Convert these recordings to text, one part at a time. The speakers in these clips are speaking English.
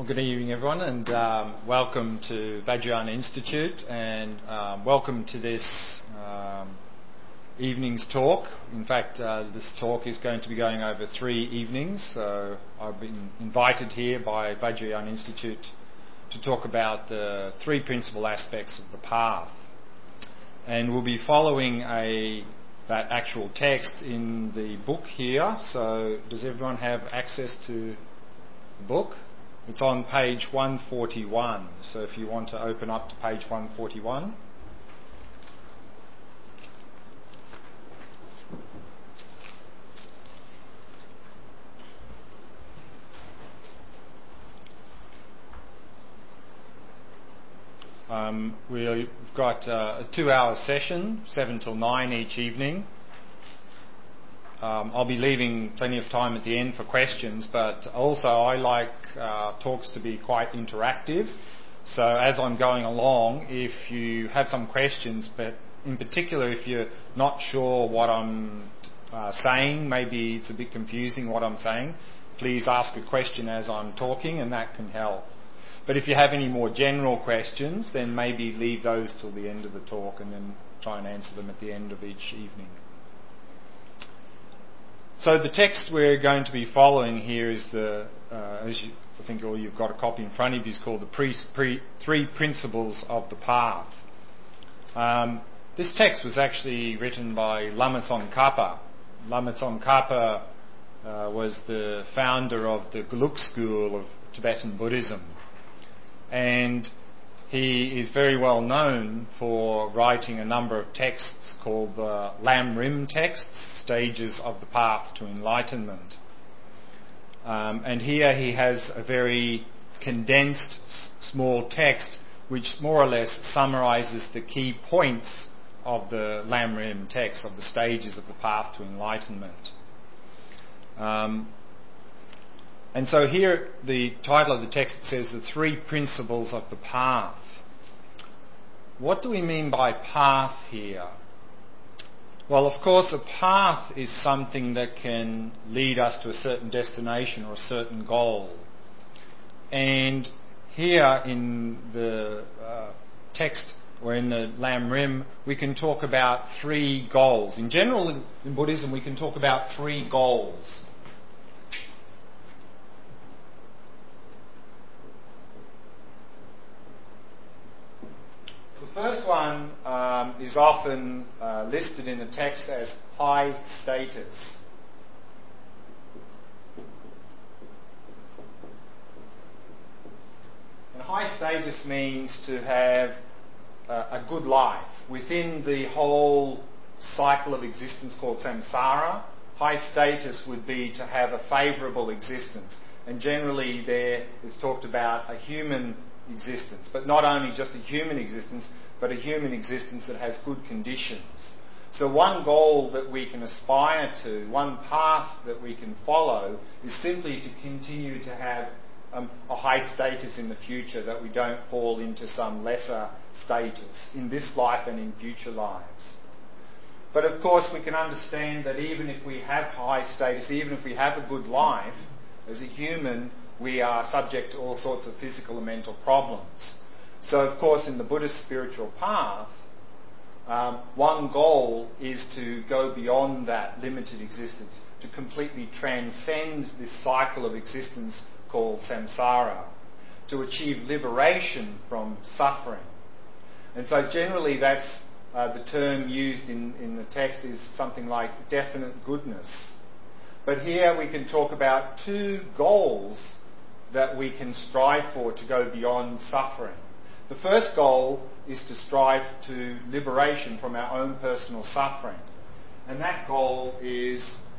Well, good evening, everyone, and welcome to Vajrayana Institute, and welcome to this evening's talk. In fact, this talk is going to be going over 3 evenings, so I've been invited here by Vajrayana Institute to talk about the 3 principal aspects of the path. And we'll be following that actual text in the book here. So does everyone have access to the book? It's on page 141, so if you want to open up to page 141. We've got a 2-hour session, 7 till 9 each evening. I'll be leaving plenty of time at the end for questions, but also I like talks to be quite interactive. So as I'm going along, if you have some questions, but in particular if you're not sure what I'm saying, maybe it's a bit confusing what I'm saying, please ask a question as I'm talking and that can help. But if you have any more general questions, then maybe leave those till the end of the talk and then try and answer them at the end of each evening. So the text we're going to be following here is I think you've got a copy in front of you, is called the 3 Principles of the Path. This text was actually written by Lama Tsongkhapa. Lama Tsongkhapa was the founder of the Gelug school of Tibetan Buddhism. And he is very well known for writing a number of texts called the Lam Rim texts, Stages of the Path to Enlightenment. And here he has a very condensed small text which more or less summarizes the key points of the Lam Rim text, of the stages of the path to enlightenment. And so here the title of the text says the 3 Principles of the Path. What do we mean by path here? Well, of course, a path is something that can lead us to a certain destination or a certain goal. And here in the text, or in the Lam Rim, we can talk about 3 goals. In general, in Buddhism, we can talk about 3 goals. The first one is often listed in the text as high status. And high status means to have a good life. Within the whole cycle of existence called samsara, high status would be to have a favourable existence. And generally there is talked about a human existence, but not only just a human existence, but a human existence that has good conditions. So one goal that we can aspire to, one path that we can follow, is simply to continue to have a high status in the future, that we don't fall into some lesser status in this life and in future lives. But of course we can understand that even if we have high status, even if we have a good life, as a human, we are subject to all sorts of physical and mental problems. So, of course, in the Buddhist spiritual path, one goal is to go beyond that limited existence, to completely transcend this cycle of existence called samsara, to achieve liberation from suffering. And so generally that's the term used in the text is something like definite goodness. But here we can talk about 2 goals that we can strive for to go beyond suffering. The first goal is to strive to liberation from our own personal suffering. And that goal is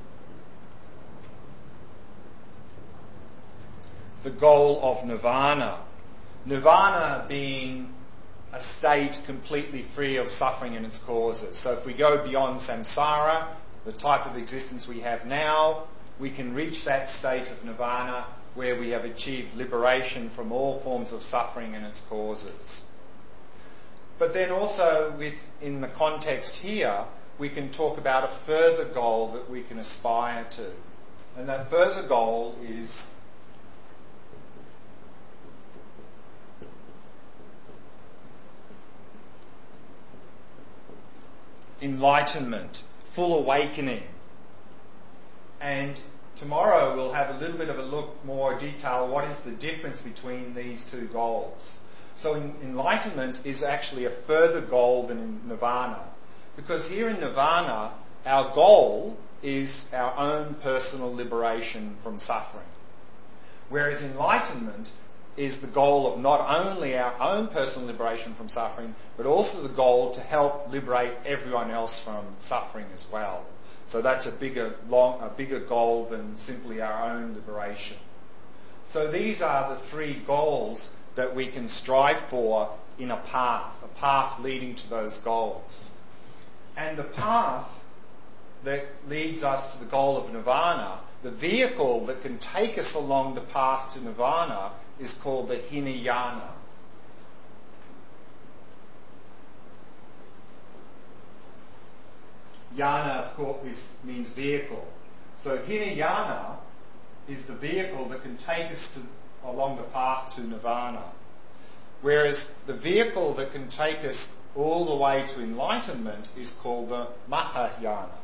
the goal of nirvana. Nirvana being a state completely free of suffering and its causes. So if we go beyond samsara, the type of existence we have now, we can reach that state of nirvana where we have achieved liberation from all forms of suffering and its causes. But then also in the context here, we can talk about a further goal that we can aspire to. And that further goal is enlightenment, full awakening. And tomorrow we'll have a little bit of a look more detail what is the difference between these two goals. So enlightenment is actually a further goal than in nirvana. Because here in nirvana, our goal is our own personal liberation from suffering. Whereas enlightenment is the goal of not only our own personal liberation from suffering, but also the goal to help liberate everyone else from suffering as well. So that's a bigger goal than simply our own liberation. So these are the three goals that we can strive for in a path leading to those goals. And the path that leads us to the goal of nirvana, the vehicle that can take us along the path to nirvana, is called the Hinayana. Yana, of course, means vehicle. So Hinayana is the vehicle that can take us along the path to nirvana. Whereas the vehicle that can take us all the way to enlightenment is called the Mahayana.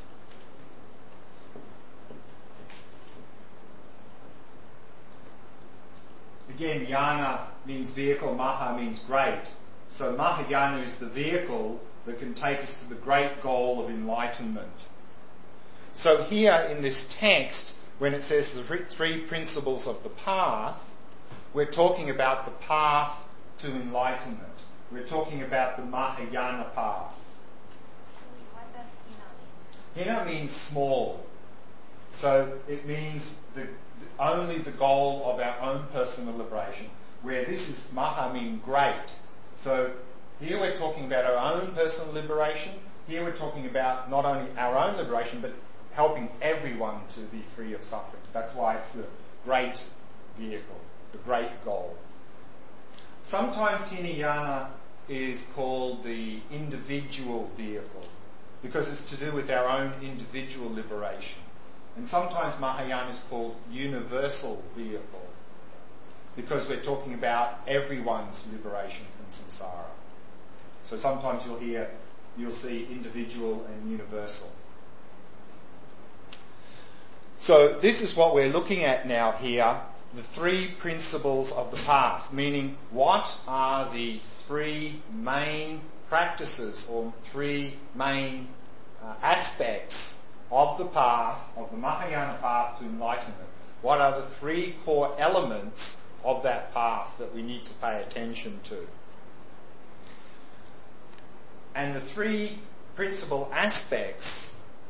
Again, Yana means vehicle, Maha means great. So Mahayana is the vehicle that can take us to the great goal of enlightenment. So here in this text, when it says the three principles of the path, we're talking about the path to enlightenment. We're talking about the Mahayana path. So what does Hina mean? Hina means small. So it means only the goal of our own personal liberation. Where this is Maha mean great. So here we're talking about our own personal liberation. Here we're talking about not only our own liberation, but helping everyone to be free of suffering. That's why it's the great vehicle, the great goal. Sometimes Hinayana is called the individual vehicle because it's to do with our own individual liberation. And sometimes Mahayana is called universal vehicle because we're talking about everyone's liberation from samsara. So sometimes you'll see individual and universal. So this is what we're looking at now here, the three principles of the path, meaning what are the three main practices or three main aspects of the path, of the Mahayana path to enlightenment. What are the three core elements of that path that we need to pay attention to? And the three principal aspects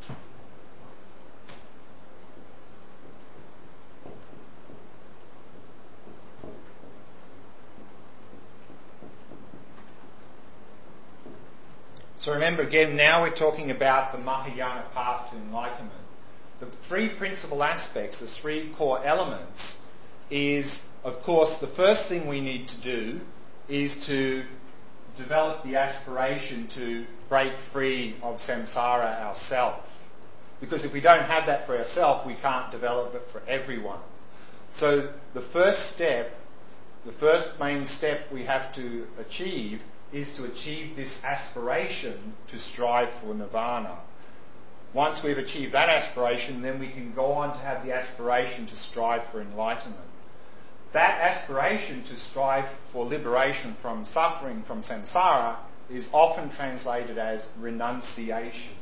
So remember again, now we're talking about the Mahayana path to enlightenment. The three principal aspects, the three core elements, is, of course, the first thing we need to do is to develop the aspiration to break free of samsara ourselves. Because if we don't have that for ourselves, we can't develop it for everyone. So the first main step we have to achieve is to achieve this aspiration to strive for nirvana. Once we've achieved that aspiration, then we can go on to have the aspiration to strive for enlightenment. That aspiration to strive for liberation from suffering from samsara is often translated as renunciation.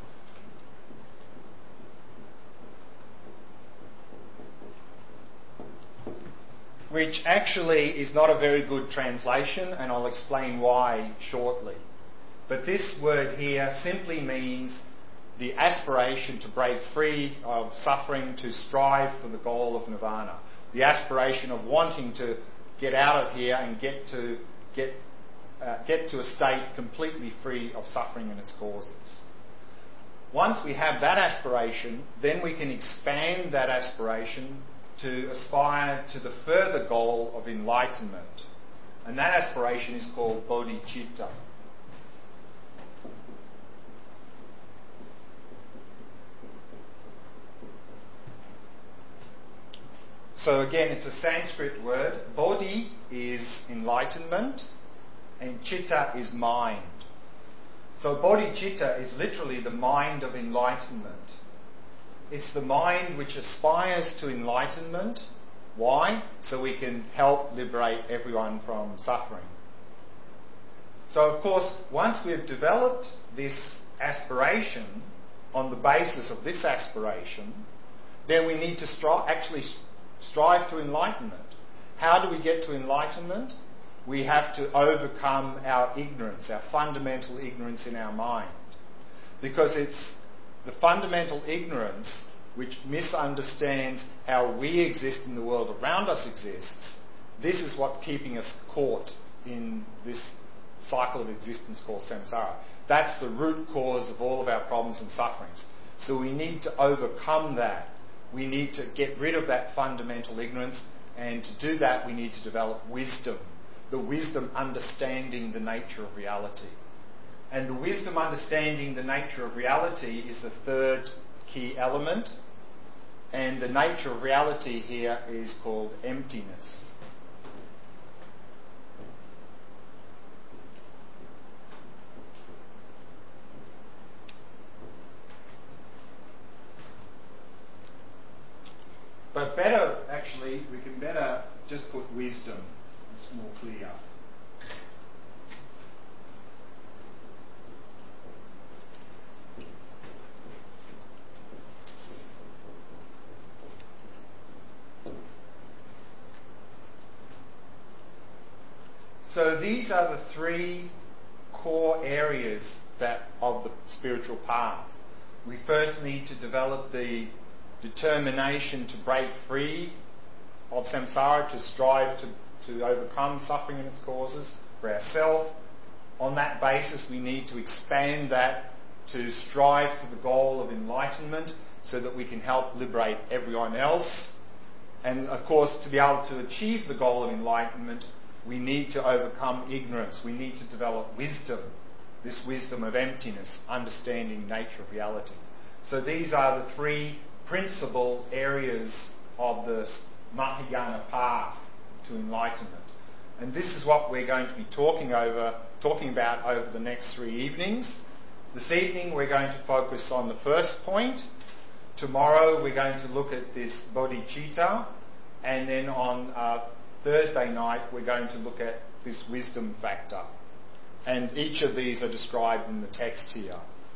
Which actually is not a very good translation, and I'll explain why shortly. But this word here simply means the aspiration to break free of suffering, to strive for the goal of nirvana. The aspiration of wanting to get out of here and get to a state completely free of suffering and its causes. Once we have that aspiration, then we can expand that aspiration to aspire to the further goal of enlightenment. And that aspiration is called bodhicitta. So again, it's a Sanskrit word. Bodhi is enlightenment and citta is mind. So bodhicitta is literally the mind of enlightenment. It's the mind which aspires to enlightenment. Why? So we can help liberate everyone from suffering. So of course, once we've developed this aspiration, on the basis of this aspiration, then we need to strive to enlightenment. How do we get to enlightenment? We have to overcome our ignorance, our fundamental ignorance in our mind. Because it's the fundamental ignorance which misunderstands how we exist in the world around us exists. This is what's keeping us caught in this cycle of existence called samsara. That's the root cause of all of our problems and sufferings. So we need to overcome that. We need to get rid of that fundamental ignorance, and to do that we need to develop wisdom. The wisdom understanding the nature of reality. And the wisdom understanding the nature of reality is the third key element. And the nature of reality here is called emptiness. But better, actually, we can better just put wisdom. It's more clear. So these are the three core areas of the spiritual path. We first need to develop the determination to break free of samsara, to strive to overcome suffering and its causes for ourselves. On that basis, we need to expand that to strive for the goal of enlightenment so that we can help liberate everyone else. And of course, to be able to achieve the goal of enlightenment, we need to overcome ignorance. We need to develop wisdom, this wisdom of emptiness, understanding the nature of reality. So these are the three principal areas of the Mahayana path to enlightenment. And this is what we're going to be talking about over the next 3 evenings. This evening we're going to focus on the first point. Tomorrow we're going to look at this bodhicitta. And then on Thursday night we're going to look at this wisdom factor. And each of these are described in the text here.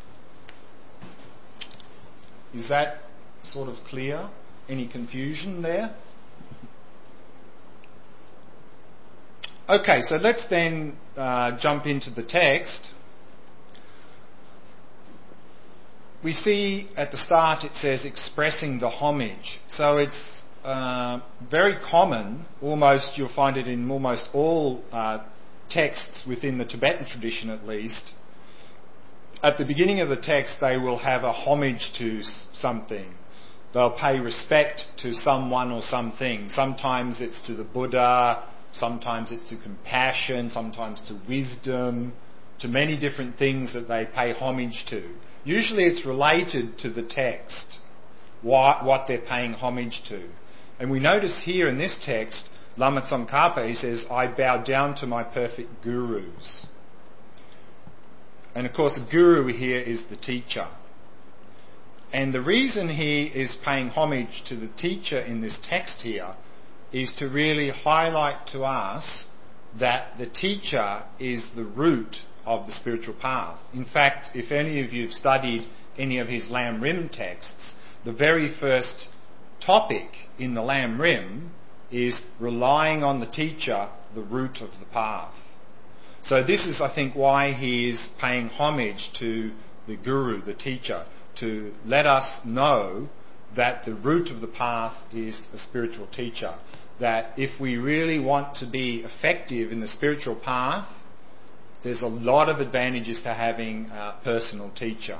Is that sort of clear? Any confusion there? Okay, so let's then jump into the text. We see at the start it says expressing the homage. So it's very common, almost you'll find it in almost all texts within the Tibetan tradition at least. At the beginning of the text they will have a homage to something. They'll pay respect to someone or something. Sometimes it's to the Buddha, sometimes it's to compassion, sometimes to wisdom, to many different things that they pay homage to. Usually it's related to the text, what they're paying homage to. And we notice here in this text, Lama Tsongkhapa, he says, I bow down to my perfect gurus. And of course, a guru here is the teacher. And the reason he is paying homage to the teacher in this text here is to really highlight to us that the teacher is the root of the spiritual path. In fact, if any of you have studied any of his Lam Rim texts, the very first topic in the Lam Rim is relying on the teacher, the root of the path. So this is, I think, why he is paying homage to the guru, the teacher, to let us know that the root of the path is a spiritual teacher. That if we really want to be effective in the spiritual path, there's a lot of advantages to having a personal teacher.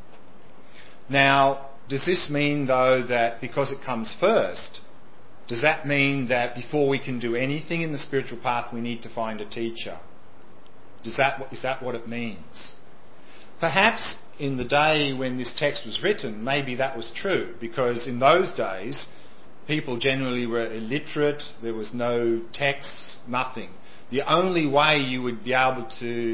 Now, does this mean, though, that because it comes first, does that mean that before we can do anything in the spiritual path, we need to find a teacher? Is that what it means? Perhaps in the day when this text was written, maybe that was true, because in those days, people generally were illiterate, there was no texts, nothing. The only way you would be able to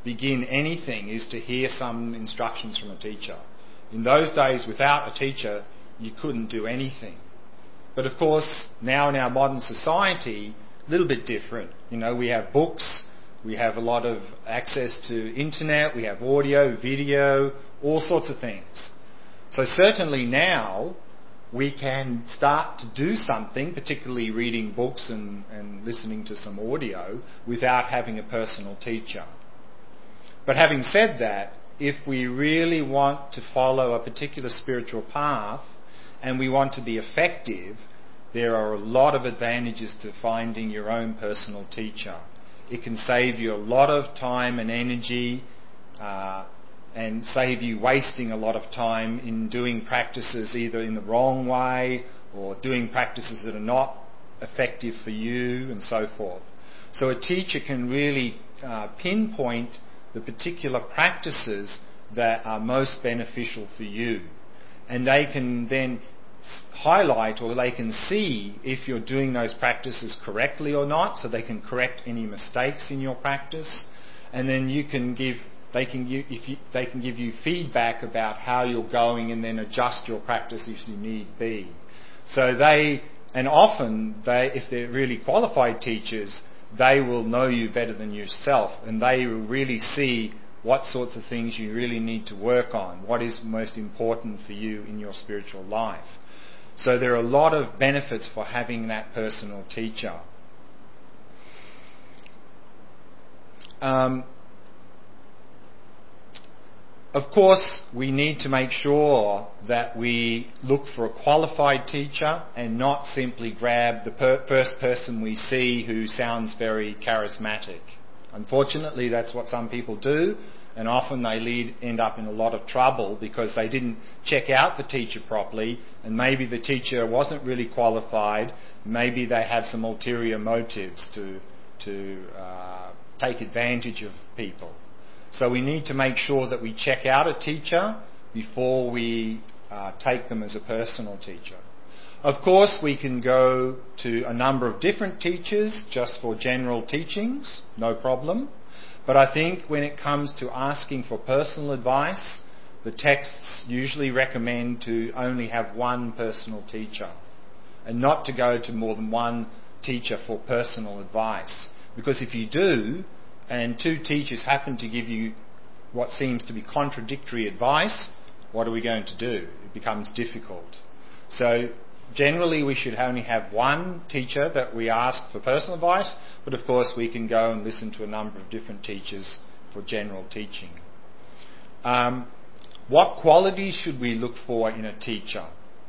begin anything is to hear some instructions from a teacher. In those days, without a teacher, you couldn't do anything. But of course, now in our modern society, a little bit different. We have books, we have a lot of access to internet, we have audio, video, all sorts of things. So certainly now we can start to do something, particularly reading books and listening to some audio, without having a personal teacher. But having said that, if we really want to follow a particular spiritual path and we want to be effective, there are a lot of advantages to finding your own personal teacher. It can save you a lot of time and energy and save you wasting a lot of time in doing practices either in the wrong way or doing practices that are not effective for you and so forth. So a teacher can really pinpoint the particular practices that are most beneficial for you. And they can then highlight, or they can see if you're doing those practices correctly or not, so they can correct any mistakes in your practice. And then they can give you feedback about how you're going and then adjust your practice if you need be. So often if they're really qualified teachers, they will know you better than yourself, and they will really see what sorts of things you really need to work on, what is most important for you in your spiritual life. So there are a lot of benefits for having that personal teacher. Of course, we need to make sure that we look for a qualified teacher and not simply grab the first person we see who sounds very charismatic. Unfortunately, that's what some people do, and often they end up in a lot of trouble because they didn't check out the teacher properly, and maybe the teacher wasn't really qualified. Maybe they have some ulterior motives to take advantage of people. So we need to make sure that we check out a teacher before we take them as a personal teacher. Of course, we can go to a number of different teachers just for general teachings, no problem. But I think when it comes to asking for personal advice, the texts usually recommend to only have one personal teacher and not to go to more than one teacher for personal advice. Because if you do, and two teachers happen to give you what seems to be contradictory advice, what are we going to do? It becomes difficult. So generally we should only have one teacher that we ask for personal advice, but of course we can go and listen to a number of different teachers for general teaching. What qualities should we look for in a teacher?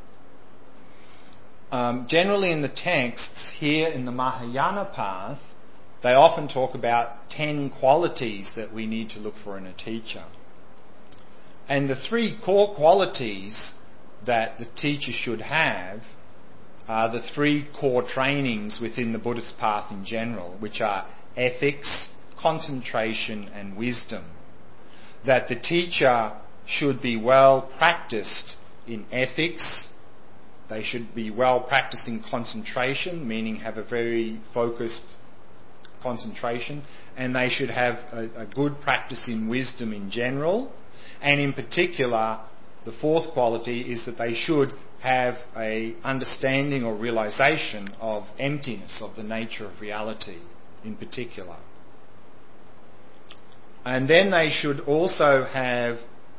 Generally in the texts here in the Mahayana path, they often talk about 10 qualities that we need to look for in a teacher. And the 3 core qualities that the teacher should have are the 3 core trainings within the Buddhist path in general, which are ethics, concentration and wisdom. That the teacher should be well practiced in ethics, they should be well practiced in concentration, meaning have a very focused concentration, and they should have a good practice in wisdom in general, and in particular the 4th quality is that they should have a understanding or realization of emptiness, of the nature of reality in particular. And then they should also have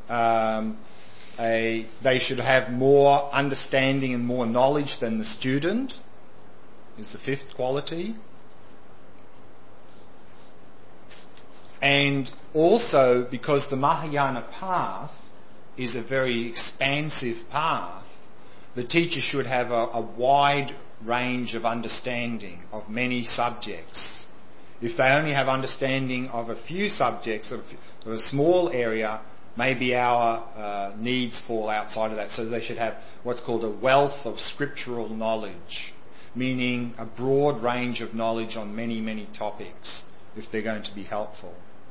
they should have more understanding and more knowledge than the student, is the 5th quality. And also, because the Mahayana path is a very expansive path, the teacher should have a wide range of understanding of many subjects. If they only have understanding of a few subjects, of a small area, maybe our needs fall outside of that. So they should have what's called a wealth of scriptural knowledge, meaning a broad range of knowledge on many, many topics if they're going to be helpful.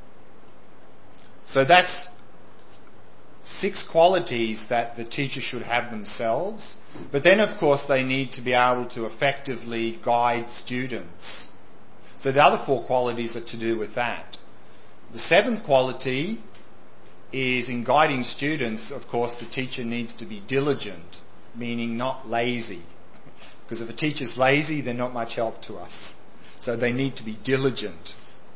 So that's 6 qualities that the teacher should have themselves. But then, of course, they need to be able to effectively guide students. So the other 4 qualities are to do with that. The seventh quality is in guiding students, of course, the teacher needs to be diligent, meaning not lazy. Because if a teacher's lazy, they're not much help to us. So they need to be diligent.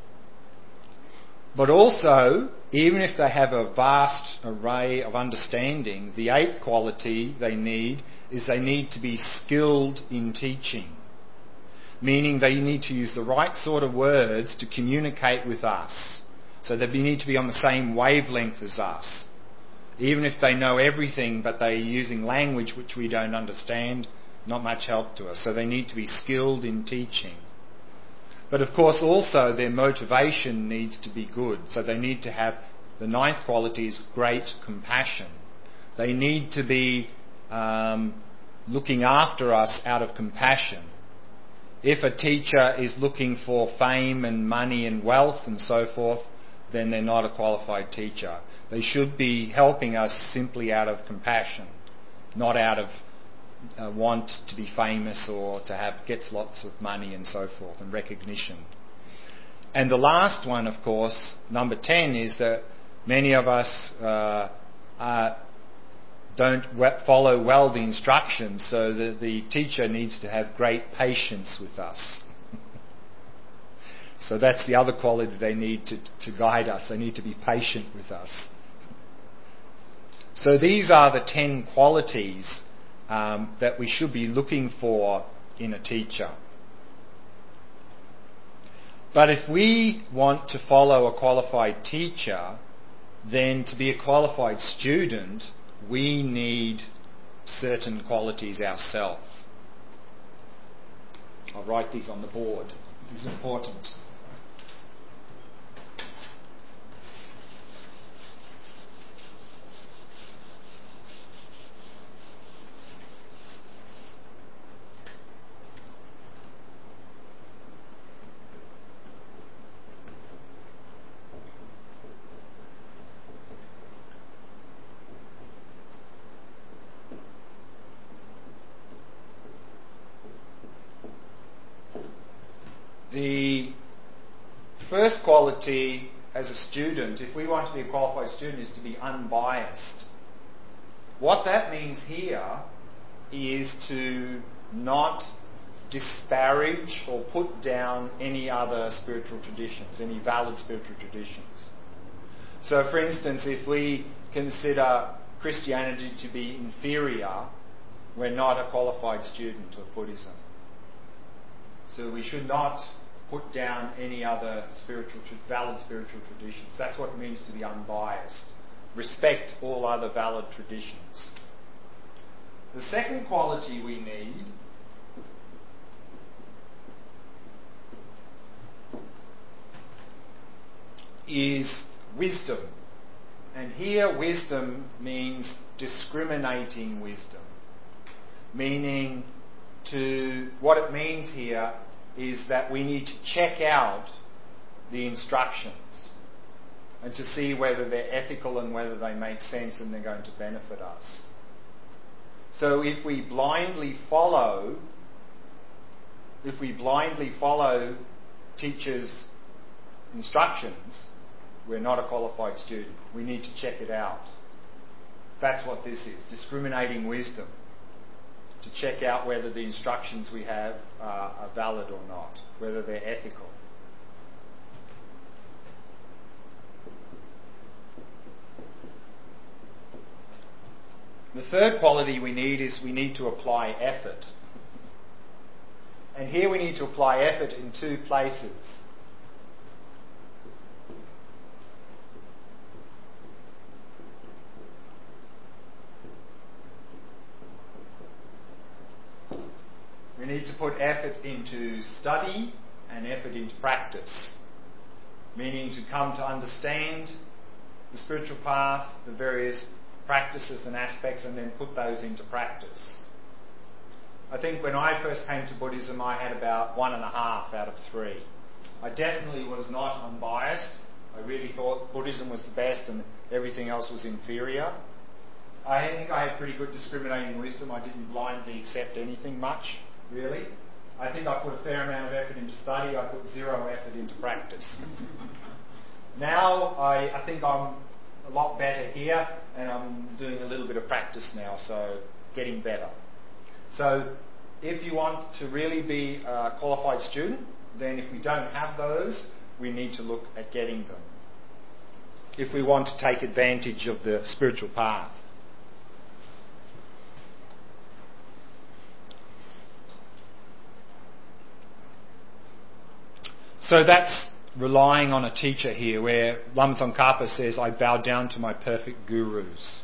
But also, even if they have a vast array of understanding, the eighth quality they need is they need to be skilled in teaching. Meaning they need to use the right sort of words to communicate with us. So they need to be on the same wavelength as us. Even if they know everything, but they're using language which we don't understand, not much help to us. So they need to be skilled in teaching. But of course also their motivation needs to be good. So they need to have, the ninth quality is great compassion. They need to be looking after us out of compassion. If a teacher is looking for fame and money and wealth and so forth, then they're not a qualified teacher. They should be helping us simply out of compassion, not out of want to be famous or to get lots of money and so forth and recognition. And the last one, of course, number 10, is that many of us don't follow well the instructions, so that the teacher needs to have great patience with us. So that's the other quality they need to guide us. They need to be patient with us. So these are the 10 qualities that we should be looking for in a teacher. But if we want to follow a qualified teacher, then to be a qualified student, we need certain qualities ourselves. I'll write these on the board. This is important. The first quality as a student, if we want to be a qualified student, is to be unbiased. What that means here is to not disparage or put down any other spiritual traditions, any valid spiritual traditions. So, for instance, if we consider Christianity to be inferior, we're not a qualified student of Buddhism. So we should not put down any other valid spiritual traditions. That's what it means to be unbiased. Respect all other valid traditions. The second quality we need is wisdom. And here wisdom means discriminating wisdom. Meaning what it means here is that we need to check out the instructions and to see whether they're ethical and whether they make sense and they're going to benefit us. So if we blindly follow teachers' instructions, we're not a qualified student. We need to check it out. That's what this is, discriminating wisdom. To check out whether the instructions we have are valid or not, whether they're ethical. The third quality we need is we need to apply effort. And here we need to apply effort in two places. We need to put effort into study and effort into practice, meaning to come to understand the spiritual path, the various practices and aspects, and then put those into practice. I think when I first came to Buddhism, I had about 1.5 out of 3. I definitely was not unbiased. I really thought Buddhism was the best and everything else was inferior. I think I had pretty good discriminating wisdom. I didn't blindly accept anything much, really. I think I put a fair amount of effort into study. I put 0 effort into practice. Now I think I'm a lot better here, and I'm doing a little bit of practice now, so getting better. So if you want to really be a qualified student, then if we don't have those, we need to look at getting them, if we want to take advantage of the spiritual path. So that's relying on a teacher here, where Lama Tsongkhapa says, I bow down to my perfect gurus.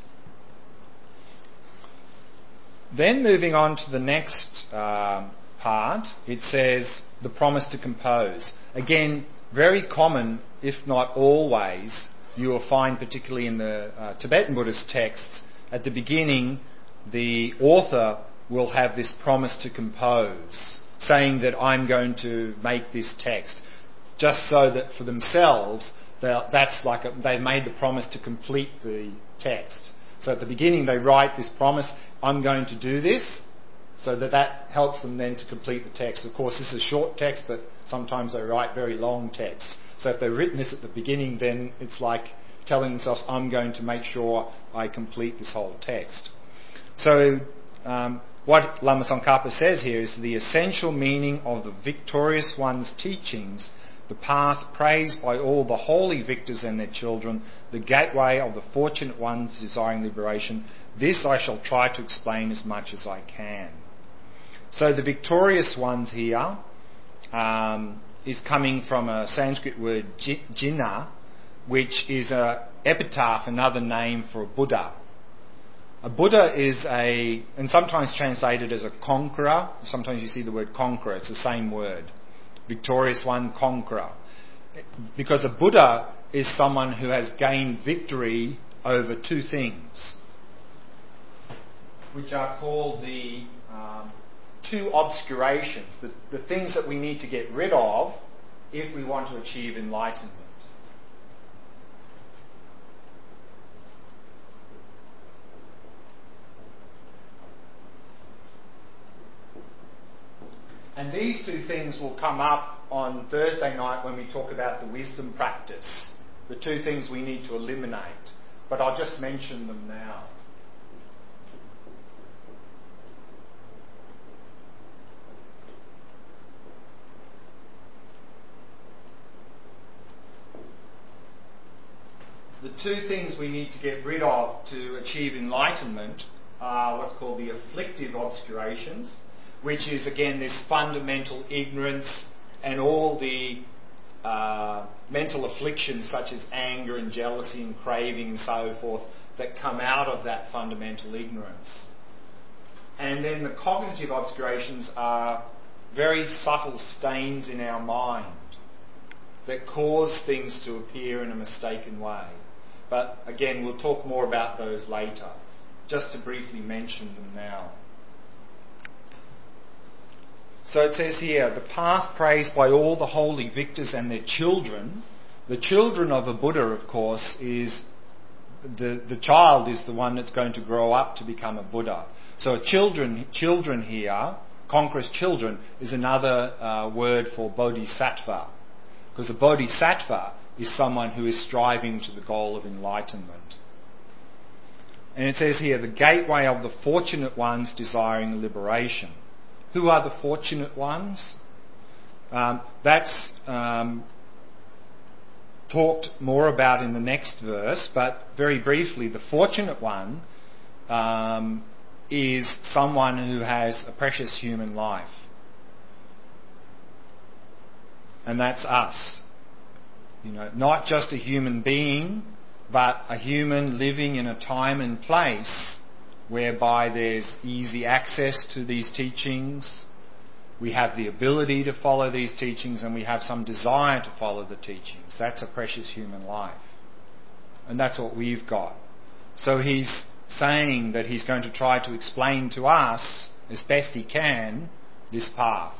Then moving on to the next part, it says the promise to compose. Again, very common, if not always, you will find, particularly in the Tibetan Buddhist texts, at the beginning, the author will have this promise to compose, saying that I'm going to make this text, just so that for themselves, they've made the promise to complete the text. So at the beginning, they write this promise, I'm going to do this, so that helps them then to complete the text. Of course, this is a short text, but sometimes they write very long texts. So if they've written this at the beginning, then it's like telling themselves, I'm going to make sure I complete this whole text. So what Lama Tsongkhapa says here is the essential meaning of the victorious one's teachings, the path praised by all the holy victors and their children, the gateway of the fortunate ones desiring liberation. This I shall try to explain as much as I can. So the victorious ones here is coming from a Sanskrit word Jina, which is an epitaph, another name for a Buddha. A Buddha is and sometimes translated as a conqueror. Sometimes you see the word conqueror. It's the same word. Victorious one, conqueror. Because a Buddha is someone who has gained victory over two things, which are called the two obscurations, the things that we need to get rid of if we want to achieve enlightenment. And these two things will come up on Thursday night when we talk about the wisdom practice, the two things we need to eliminate. But I'll just mention them now. The two things we need to get rid of to achieve enlightenment are what's called the afflictive obscurations, which is, again, this fundamental ignorance and all the mental afflictions such as anger and jealousy and craving and so forth that come out of that fundamental ignorance. And then the cognitive obscurations are very subtle stains in our mind that cause things to appear in a mistaken way. But again, we'll talk more about those later, just to briefly mention them now. So it says here, the path praised by all the holy victors and their children. The children of a Buddha, of course, is the child is the one that's going to grow up to become a Buddha. So children here, conqueror's children, is another word for bodhisattva. Because a bodhisattva is someone who is striving to the goal of enlightenment. And it says here, the gateway of the fortunate ones desiring liberation. Who are the fortunate ones? That's talked more about in the next verse, but very briefly, the fortunate one is someone who has a precious human life. And that's us. Not just a human being, but a human living in a time and place whereby there's easy access to these teachings, we have the ability to follow these teachings, and we have some desire to follow the teachings. That's a precious human life. And that's what we've got. So he's saying that he's going to try to explain to us, as best he can, this path.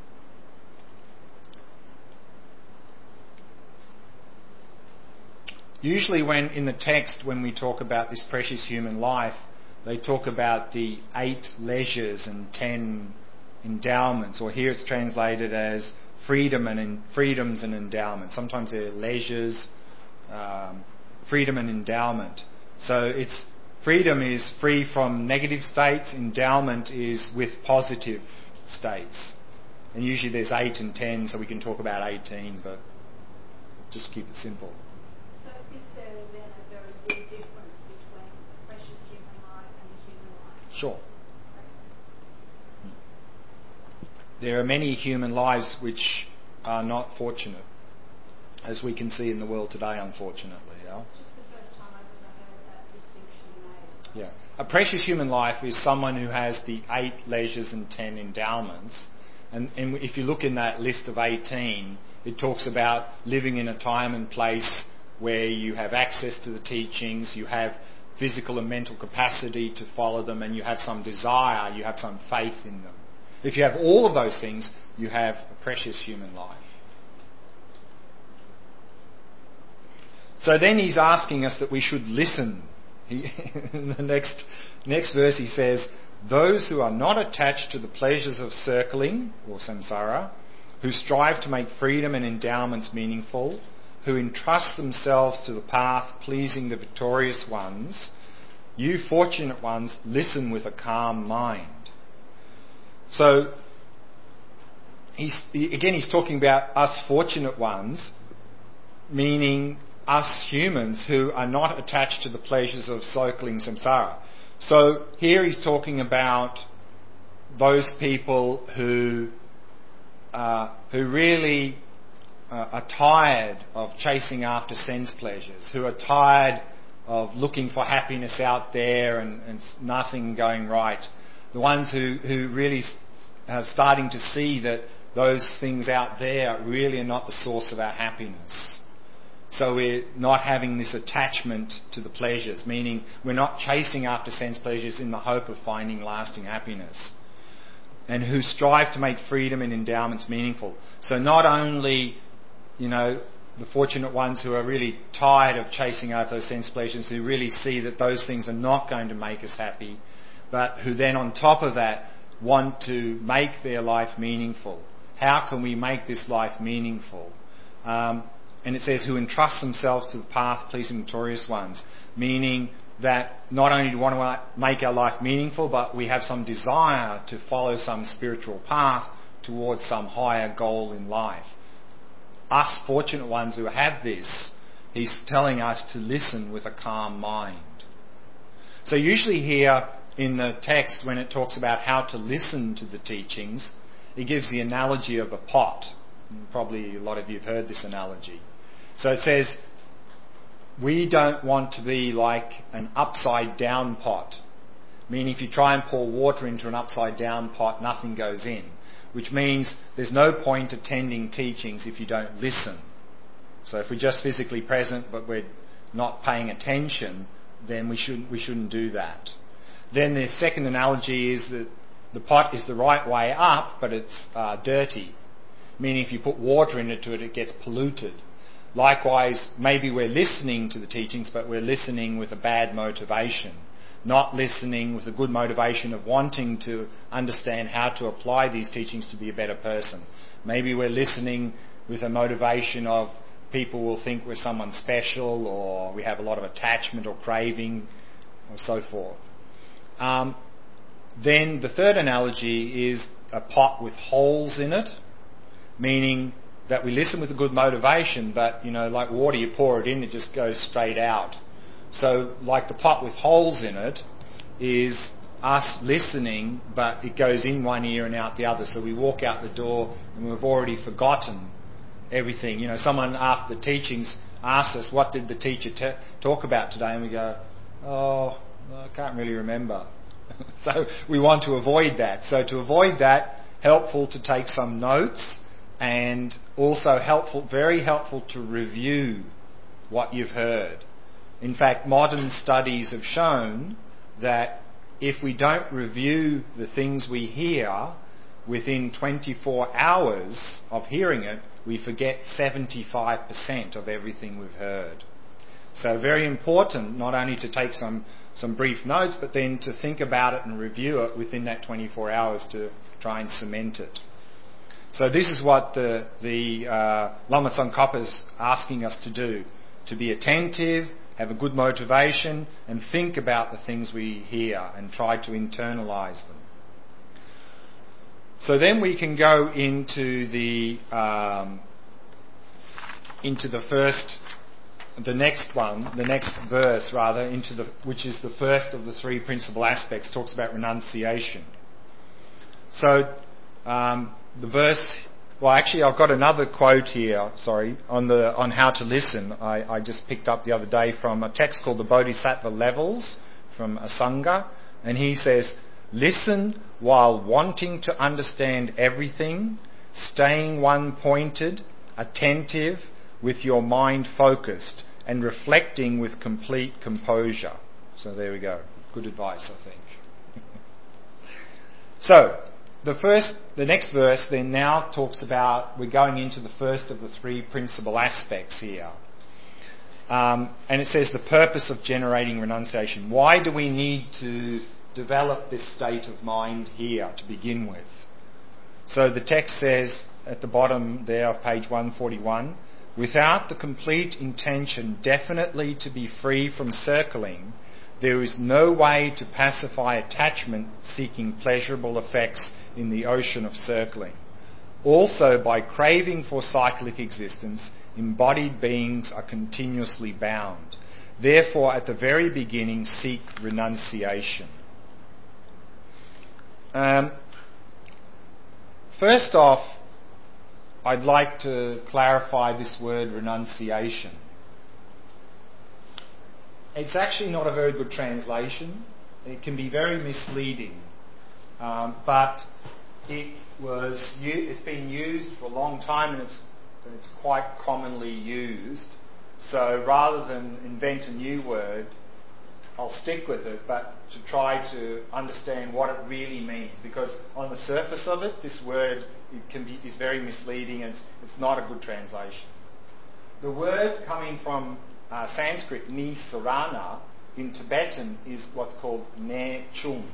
Usually in the text, when we talk about this precious human life, they talk about the 8 leisures and 10 endowments, or here it's translated as freedoms and endowments. Sometimes they're leisures, freedom and endowment. So freedom is free from negative states, endowment is with positive states. And usually there's 8 and 10, so we can talk about 18, but just keep it simple. So is there then a very big difference between the precious human life and the human life? Sure. There are many human lives which are not fortunate, as we can see in the world today, unfortunately. Yeah? It's just the first time I've ever heard that distinction made. Yeah. A precious human life is someone who has the 8 leisures and 10 endowments. And if you look in that list of 18, it talks about living in a time and place where you have access to the teachings, you have physical and mental capacity to follow them, and you have some desire, you have some faith in them. If you have all of those things, you have a precious human life. So then he's asking us that we should listen. In the next verse he says, those who are not attached to the pleasures of circling, or samsara, who strive to make freedom and endowments meaningful, who entrust themselves to the path pleasing the victorious ones, you fortunate ones, listen with a calm mind. So, he's talking about us fortunate ones, meaning us humans who are not attached to the pleasures of circling samsara. So here he's talking about those people who really are tired of chasing after sense pleasures, who are tired of looking for happiness out there and nothing going right. The ones who really are starting to see that those things out there really are not the source of our happiness. So we're not having this attachment to the pleasures, meaning we're not chasing after sense pleasures in the hope of finding lasting happiness. And who strive to make freedom and endowments meaningful. So not only, the fortunate ones who are really tired of chasing after those sense pleasures, who really see that those things are not going to make us happy, but who then on top of that want to make their life meaningful. How can we make this life meaningful? And it says, who entrust themselves to the path pleasing victorious ones, meaning that not only do we want to make our life meaningful, but we have some desire to follow some spiritual path towards some higher goal in life. Us fortunate ones who have this, he's telling us to listen with a calm mind. So usually here in the text, when it talks about how to listen to the teachings, it gives the analogy of a pot. Probably a lot of you have heard this analogy. So it says, we don't want to be like an upside down pot. Meaning if you try and pour water into an upside down pot, nothing goes in. Which means there's no point attending teachings if you don't listen. So if we're just physically present but we're not paying attention, then we shouldn't do that. Then the second analogy is that the pot is the right way up, but it's dirty. Meaning if you put water into it, it gets polluted. Likewise, maybe we're listening to the teachings, but we're listening with a bad motivation. Not listening with a good motivation of wanting to understand how to apply these teachings to be a better person. Maybe we're listening with a motivation of people will think we're someone special, or we have a lot of attachment or craving, or so forth. Then the third analogy is a pot with holes in it, meaning that we listen with a good motivation, but, like water, you pour it in, it just goes straight out. So, like the pot with holes in it is us listening, but it goes in one ear and out the other. So we walk out the door and we've already forgotten everything. Someone after the teachings asks us, what did the teacher talk about today? And we go, I can't really remember. So we want to avoid that. So to avoid that, helpful to take some notes, and also very helpful to review what you've heard. In fact, modern studies have shown that if we don't review the things we hear within 24 hours of hearing it, we forget 75% of everything we've heard. So very important not only to take some brief notes, but then to think about it and review it within that 24 hours to try and cement it. So this is what the Lama Tsongkhapa is asking us to do. to be attentive, have a good motivation, and think about the things we hear and try to internalize them. So then we can go into the next verse, which is the first of the three principal aspects, talks about renunciation. So the verse. Well, actually, I've got another quote here. On how to listen. I just picked up the other day from a text called the Bodhisattva Levels from Asanga, and he says, "Listen while wanting to understand everything, staying one-pointed, attentive, with your mind focused, and reflecting with complete composure." So there we go. Good advice, I think. So, the next verse then now talks about, we're going into the first of the three principal aspects here. And it says the purpose of generating renunciation. Why do we need to develop this state of mind here to begin with? So the text says at the bottom there of page 141, "Without the complete intention definitely to be free from circling, there is no way to pacify attachment seeking pleasurable effects in the ocean of circling. Also, by craving for cyclic existence, embodied beings are continuously bound. Therefore, at the very beginning, seek renunciation." First off, I'd like to clarify this word renunciation. It's actually not a very good translation. It can be very misleading. But it's been used for a long time, and it's quite commonly used. So rather than invent a new word, I'll stick with it, but to try to understand what it really means. Because on the surface of it, this word is very misleading, and it's not a good translation. The word coming from Sanskrit, nisarana, in Tibetan is what's called ne chung.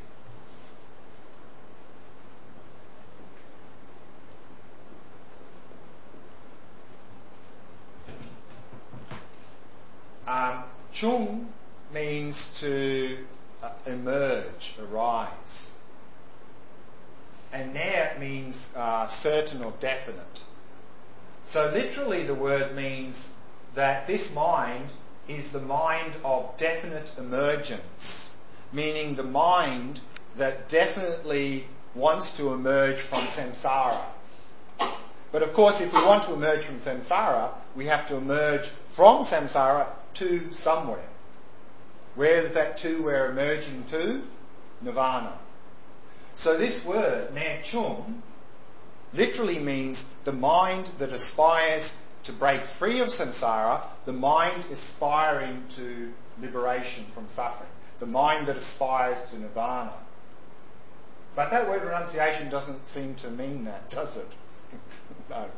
Chung means to emerge, arise. And ne means certain or definite. So literally the word means that this mind is the mind of definite emergence, meaning the mind that definitely wants to emerge from samsara. But of course, if we want to emerge from samsara, we have to emerge from samsara to somewhere. Where is that to we're emerging to? Nirvana. So this word, ne chung, literally means the mind that aspires to break free of samsara, the mind aspiring to liberation from suffering, the mind that aspires to nirvana. But that word renunciation doesn't seem to mean that, does it? No.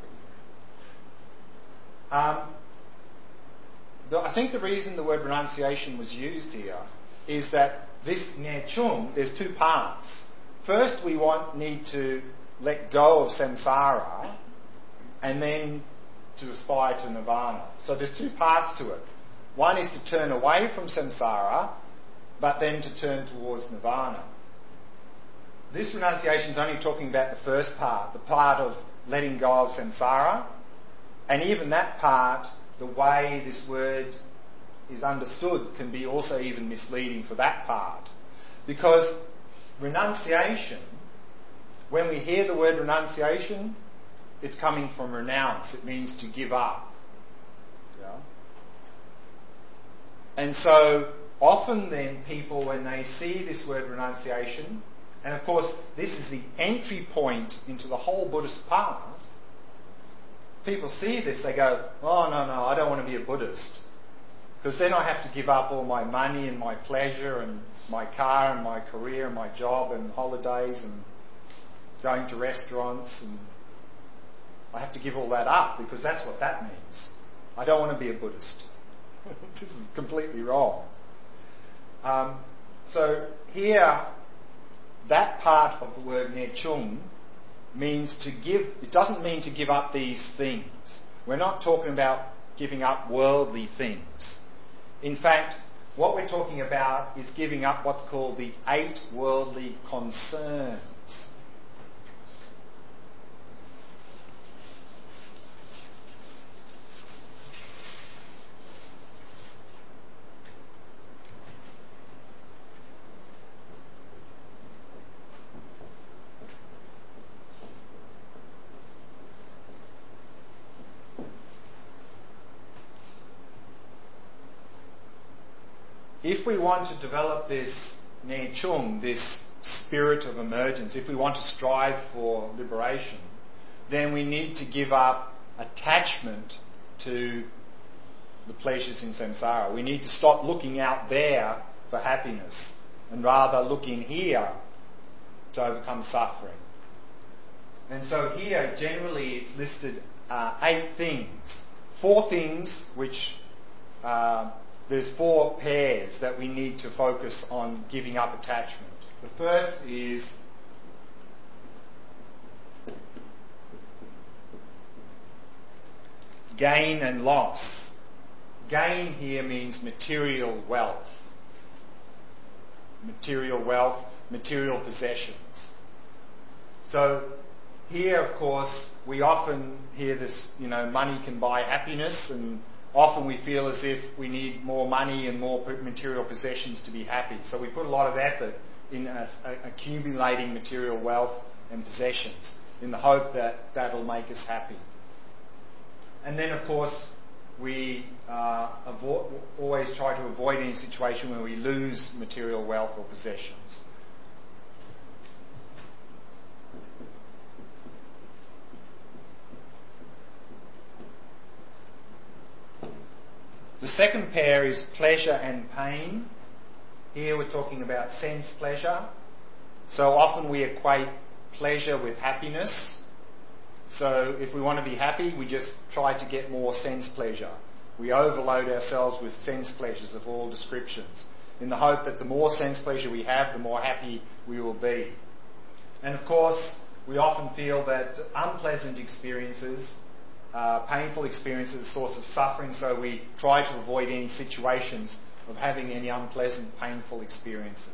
I think the reason the word renunciation was used here is that this ne chung, there's two parts. First, we need to let go of samsara, and then to aspire to nirvana. So there's two parts to it. One is to turn away from samsara, but then to turn towards nirvana. This renunciation is only talking about the first part, the part of letting go of samsara. And even that part, the way this word is understood can be also even misleading for that part. Because renunciation, when we hear the word renunciation, it's coming from renounce. It means to give up. Yeah? And so often then people, when they see this word renunciation, and of course this is the entry point into the whole Buddhist path, people see this, they go, "Oh, no, I don't want to be a Buddhist. Because then I have to give up all my money and my pleasure and my car and my career and my job and holidays and going to restaurants, and I have to give all that up because that's what that means. I don't want to be a Buddhist." This is completely wrong. So here, that part of the word ne chung means to give. It doesn't mean to give up these things. We're not talking about giving up worldly things. In fact, what we're talking about is giving up what's called the 8 worldly concerns. If we want to develop this Ne Chung, this spirit of emergence, if we want to strive for liberation, then we need to give up attachment to the pleasures in samsara. We need to stop looking out there for happiness and rather look in here to overcome suffering. And so here, generally, it's listed 8 things. 4 things which... there's 4 pairs that we need to focus on giving up attachment. The first is gain and loss. Gain here means material wealth. Material wealth, material possessions. So here, of course, we often hear this, money can buy happiness, and often we feel as if we need more money and more material possessions to be happy. So we put a lot of effort in accumulating material wealth and possessions in the hope that that'll make us happy. And then, of course, we always try to avoid any situation where we lose material wealth or possessions. The second pair is pleasure and pain. Here we're talking about sense pleasure. So often we equate pleasure with happiness. So if we want to be happy, we just try to get more sense pleasure. We overload ourselves with sense pleasures of all descriptions in the hope that the more sense pleasure we have, the more happy we will be. And of course, we often feel that unpleasant experiences, painful experiences, are a source of suffering, so we try to avoid any situations of having any unpleasant, painful experiences.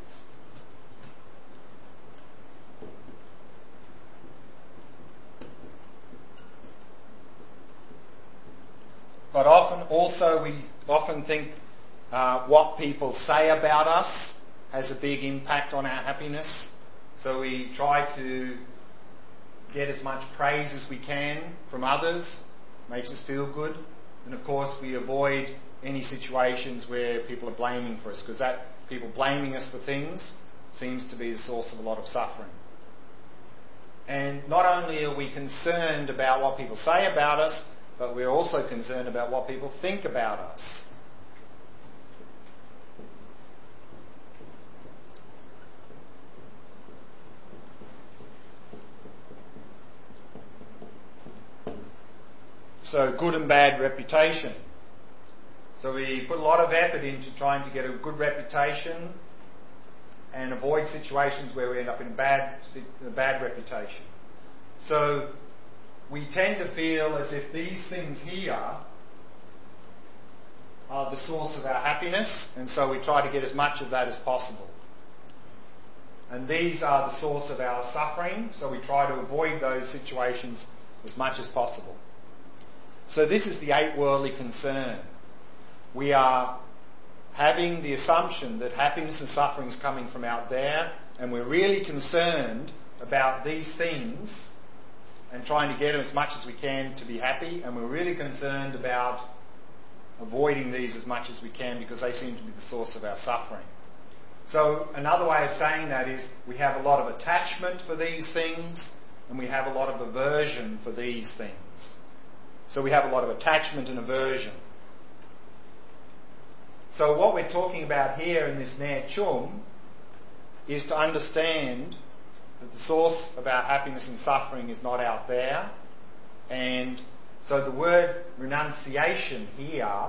But we often think what people say about us has a big impact on our happiness. So we try to get as much praise as we can from others. Makes us feel good. And of course we avoid any situations where people are blaming for us, because that people blaming us for things seems to be the source of a lot of suffering. And not only are we concerned about what people say about us, but we're also concerned about what people think about us. So good and bad reputation. So we put a lot of effort into trying to get a good reputation and avoid situations where we end up in a bad reputation. So we tend to feel as if these things here are the source of our happiness, and so we try to get as much of that as possible. And these are the source of our suffering, so we try to avoid those situations as much as possible. So this is the 8 worldly concern. We are having the assumption that happiness and suffering is coming from out there, and we're really concerned about these things and trying to get them as much as we can to be happy, and we're really concerned about avoiding these as much as we can because they seem to be the source of our suffering. So another way of saying that is we have a lot of attachment for these things and we have a lot of aversion for these things. So we have a lot of attachment and aversion. So what we're talking about here in this Ne Chung is to understand that the source of our happiness and suffering is not out there. And so the word renunciation here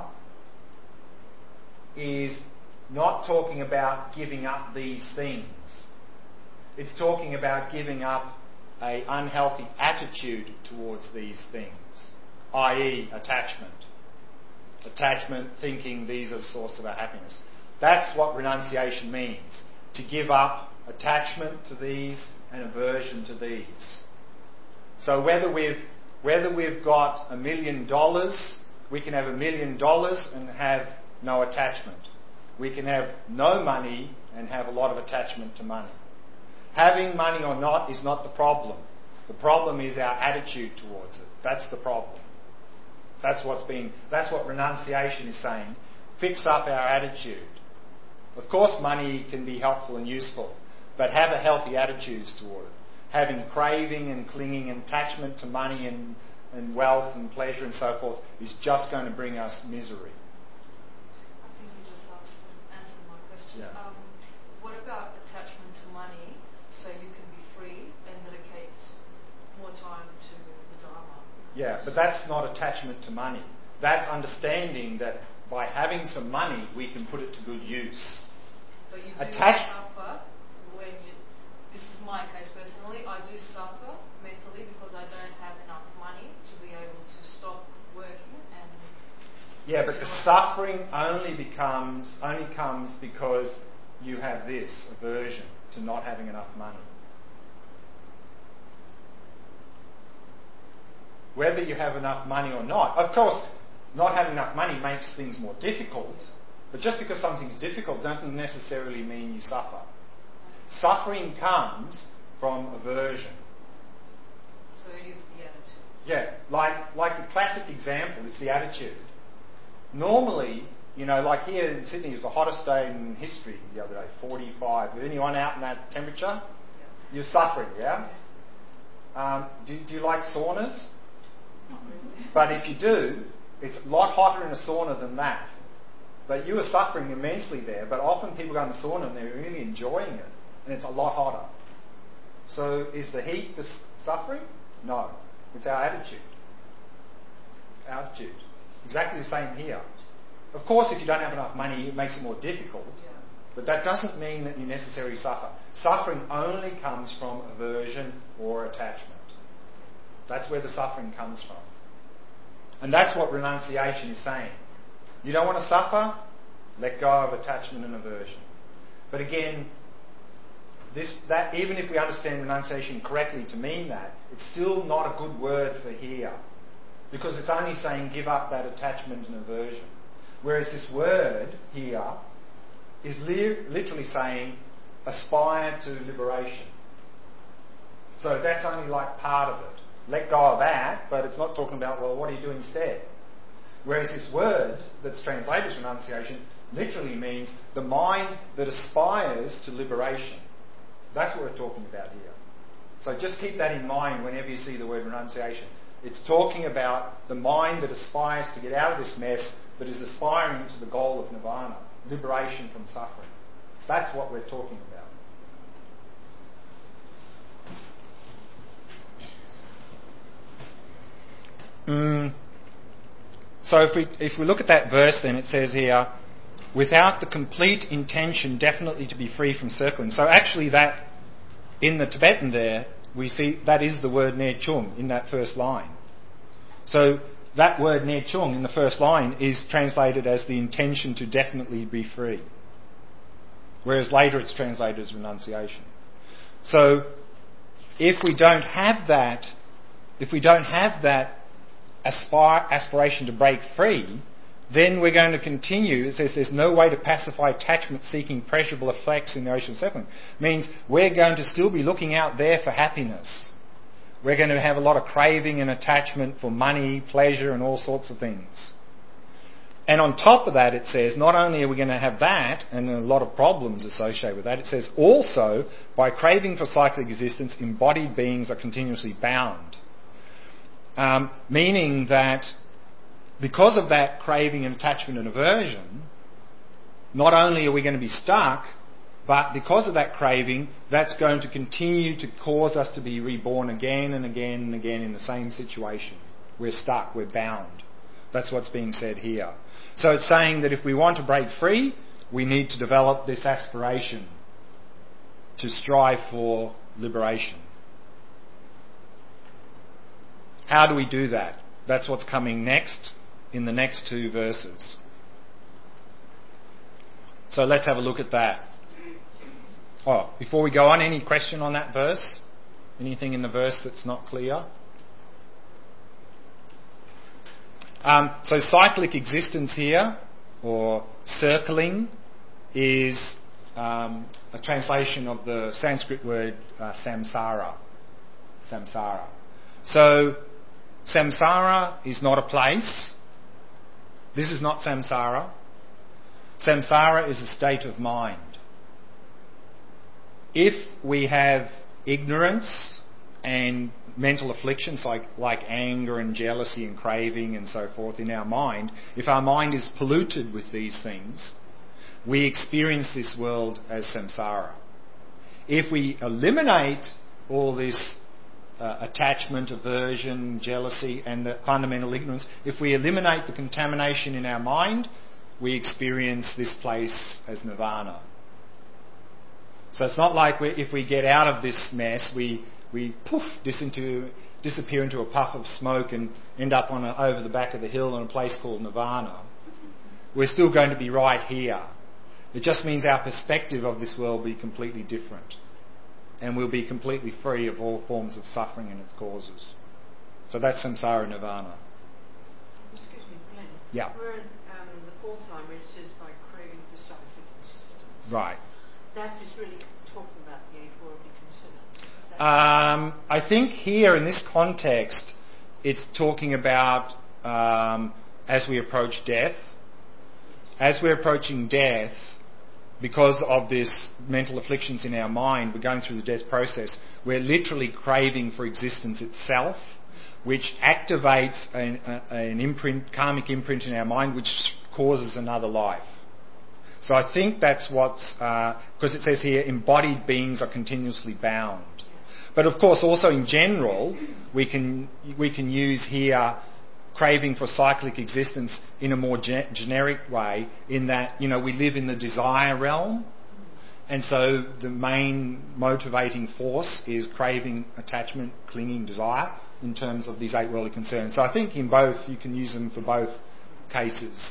is not talking about giving up these things. It's talking about giving up an unhealthy attitude towards these things, i.e. attachment. attachment, thinking these are the source of our happiness. That's what renunciation means, to give up attachment to these and aversion to these. So whether we've got $1 million, we can have $1 million and have no attachment. We can have no money and have a lot of attachment to money. Having money or not is not the problem. The problem is our attitude towards it. That's the problem. That's what renunciation is saying. Fix up our attitude. Of course, money can be helpful and useful, but have a healthy attitude toward it. Having craving and clinging and attachment to money and wealth and pleasure and so forth is just going to bring us misery. I think you just answered my question. Yeah. What about attachment to money so you can be free and dedicate more time to the Dharma? Yeah, but that's not attachment to money. That's understanding that by having some money, we can put it to good use. But you do suffer when you... This is my case personally. I do suffer mentally because I don't have enough money to be able to stop working and... Yeah, but the suffering only comes because you have this aversion to not having enough money. Whether you have enough money or not, of course, not having enough money makes things more difficult, but just because something's difficult doesn't necessarily mean you suffer. Suffering comes from aversion. So it is the attitude. Yeah, like a classic example is the attitude. Normally, like here in Sydney, it was the hottest day in history the other day, 45. Is anyone out in that temperature? Yeah. You're suffering, yeah? Do you like saunas? Not really. But if you do, it's a lot hotter in a sauna than that. But you are suffering immensely there. But often people go in the sauna and they're really enjoying it. And it's a lot hotter. So is the heat the suffering? No. It's our attitude. Attitude. Exactly the same here. Of course, if you don't have enough money, it makes it more difficult. Yeah. But that doesn't mean that you necessarily suffer. Suffering only comes from aversion or attachment. That's where the suffering comes from. And that's what renunciation is saying. You don't want to suffer? Let go of attachment and aversion. But again, even if we understand renunciation correctly to mean that, it's still not a good word for here. Because it's only saying give up that attachment and aversion. Whereas this word here is literally saying aspire to liberation. So that's only like part of it. Let go of that, but it's not talking about, well, what do you do instead? Whereas this word that's translated as renunciation literally means the mind that aspires to liberation. That's what we're talking about here. So just keep that in mind whenever you see the word renunciation. It's talking about the mind that aspires to get out of this mess, but is aspiring to the goal of nirvana, liberation from suffering. That's what we're talking about. So if we look at that verse, then it says here, without the complete intention definitely to be free from circling. So actually that, in the Tibetan there, we see that is the word ne chung in that first line. So that word ne chung in the first line is translated as the intention to definitely be free. Whereas later it's translated as renunciation. So if we don't have that aspiration to break free, then we're going to continue. It says there's no way to pacify attachment seeking pleasurable effects in the ocean of suffering. Means we're going to still be looking out there for happiness. We're going to have a lot of craving and attachment for money, pleasure and all sorts of things. And on top of that it says not only are we going to have that and a lot of problems associated with that, it says also by craving for cyclic existence embodied beings are continuously bound. Meaning that because of that craving and attachment and aversion, not only are we going to be stuck, but because of that craving, that's going to continue to cause us to be reborn again and again and again in the same situation. We're stuck, we're bound. That's what's being said here. So it's saying that if we want to break free, we need to develop this aspiration to strive for liberation. How do we do that? That's what's coming next. in the next two verses. So let's have a look at that. Oh, before we go on, any question on that verse? Anything in the verse that's not clear? So cyclic existence here, or circling, is a translation of the Sanskrit word samsara. Samsara. So samsara is not a place. This is not samsara. Samsara is a state of mind. If we have ignorance and mental afflictions like anger and jealousy and craving and so forth in our mind, if our mind is polluted with these things, we experience this world as samsara. If we eliminate all this attachment, aversion, jealousy and the fundamental ignorance, if we eliminate the contamination in our mind, we experience this place as nirvana. So it's not like if we get out of this mess, we poof, disappear into a puff of smoke and end up over the back of the hill in a place called nirvana. We're still going to be right here. It just means our perspective of this world will be completely different. And we'll be completely free of all forms of suffering and its causes. So that's samsara nirvana. Excuse me, Glenn. Yeah. We're in the fourth line where it says by craving for cyclic existence. Right. That is really talking about the eight worldly considered. I think here in this context, it's talking about as we approach death. As we're approaching death, because of this mental afflictions in our mind, we're going through the death process, we're literally craving for existence itself, which activates an imprint, karmic imprint in our mind, which causes another life. So I think that's what's, because it says here, embodied beings are continuously bound. But of course, also in general, we can use here craving for cyclic existence in a more generic way, in that, we live in the desire realm, and so the main motivating force is craving, attachment, clinging, desire, in terms of these eight worldly concerns. So I think in both, you can use them for both cases.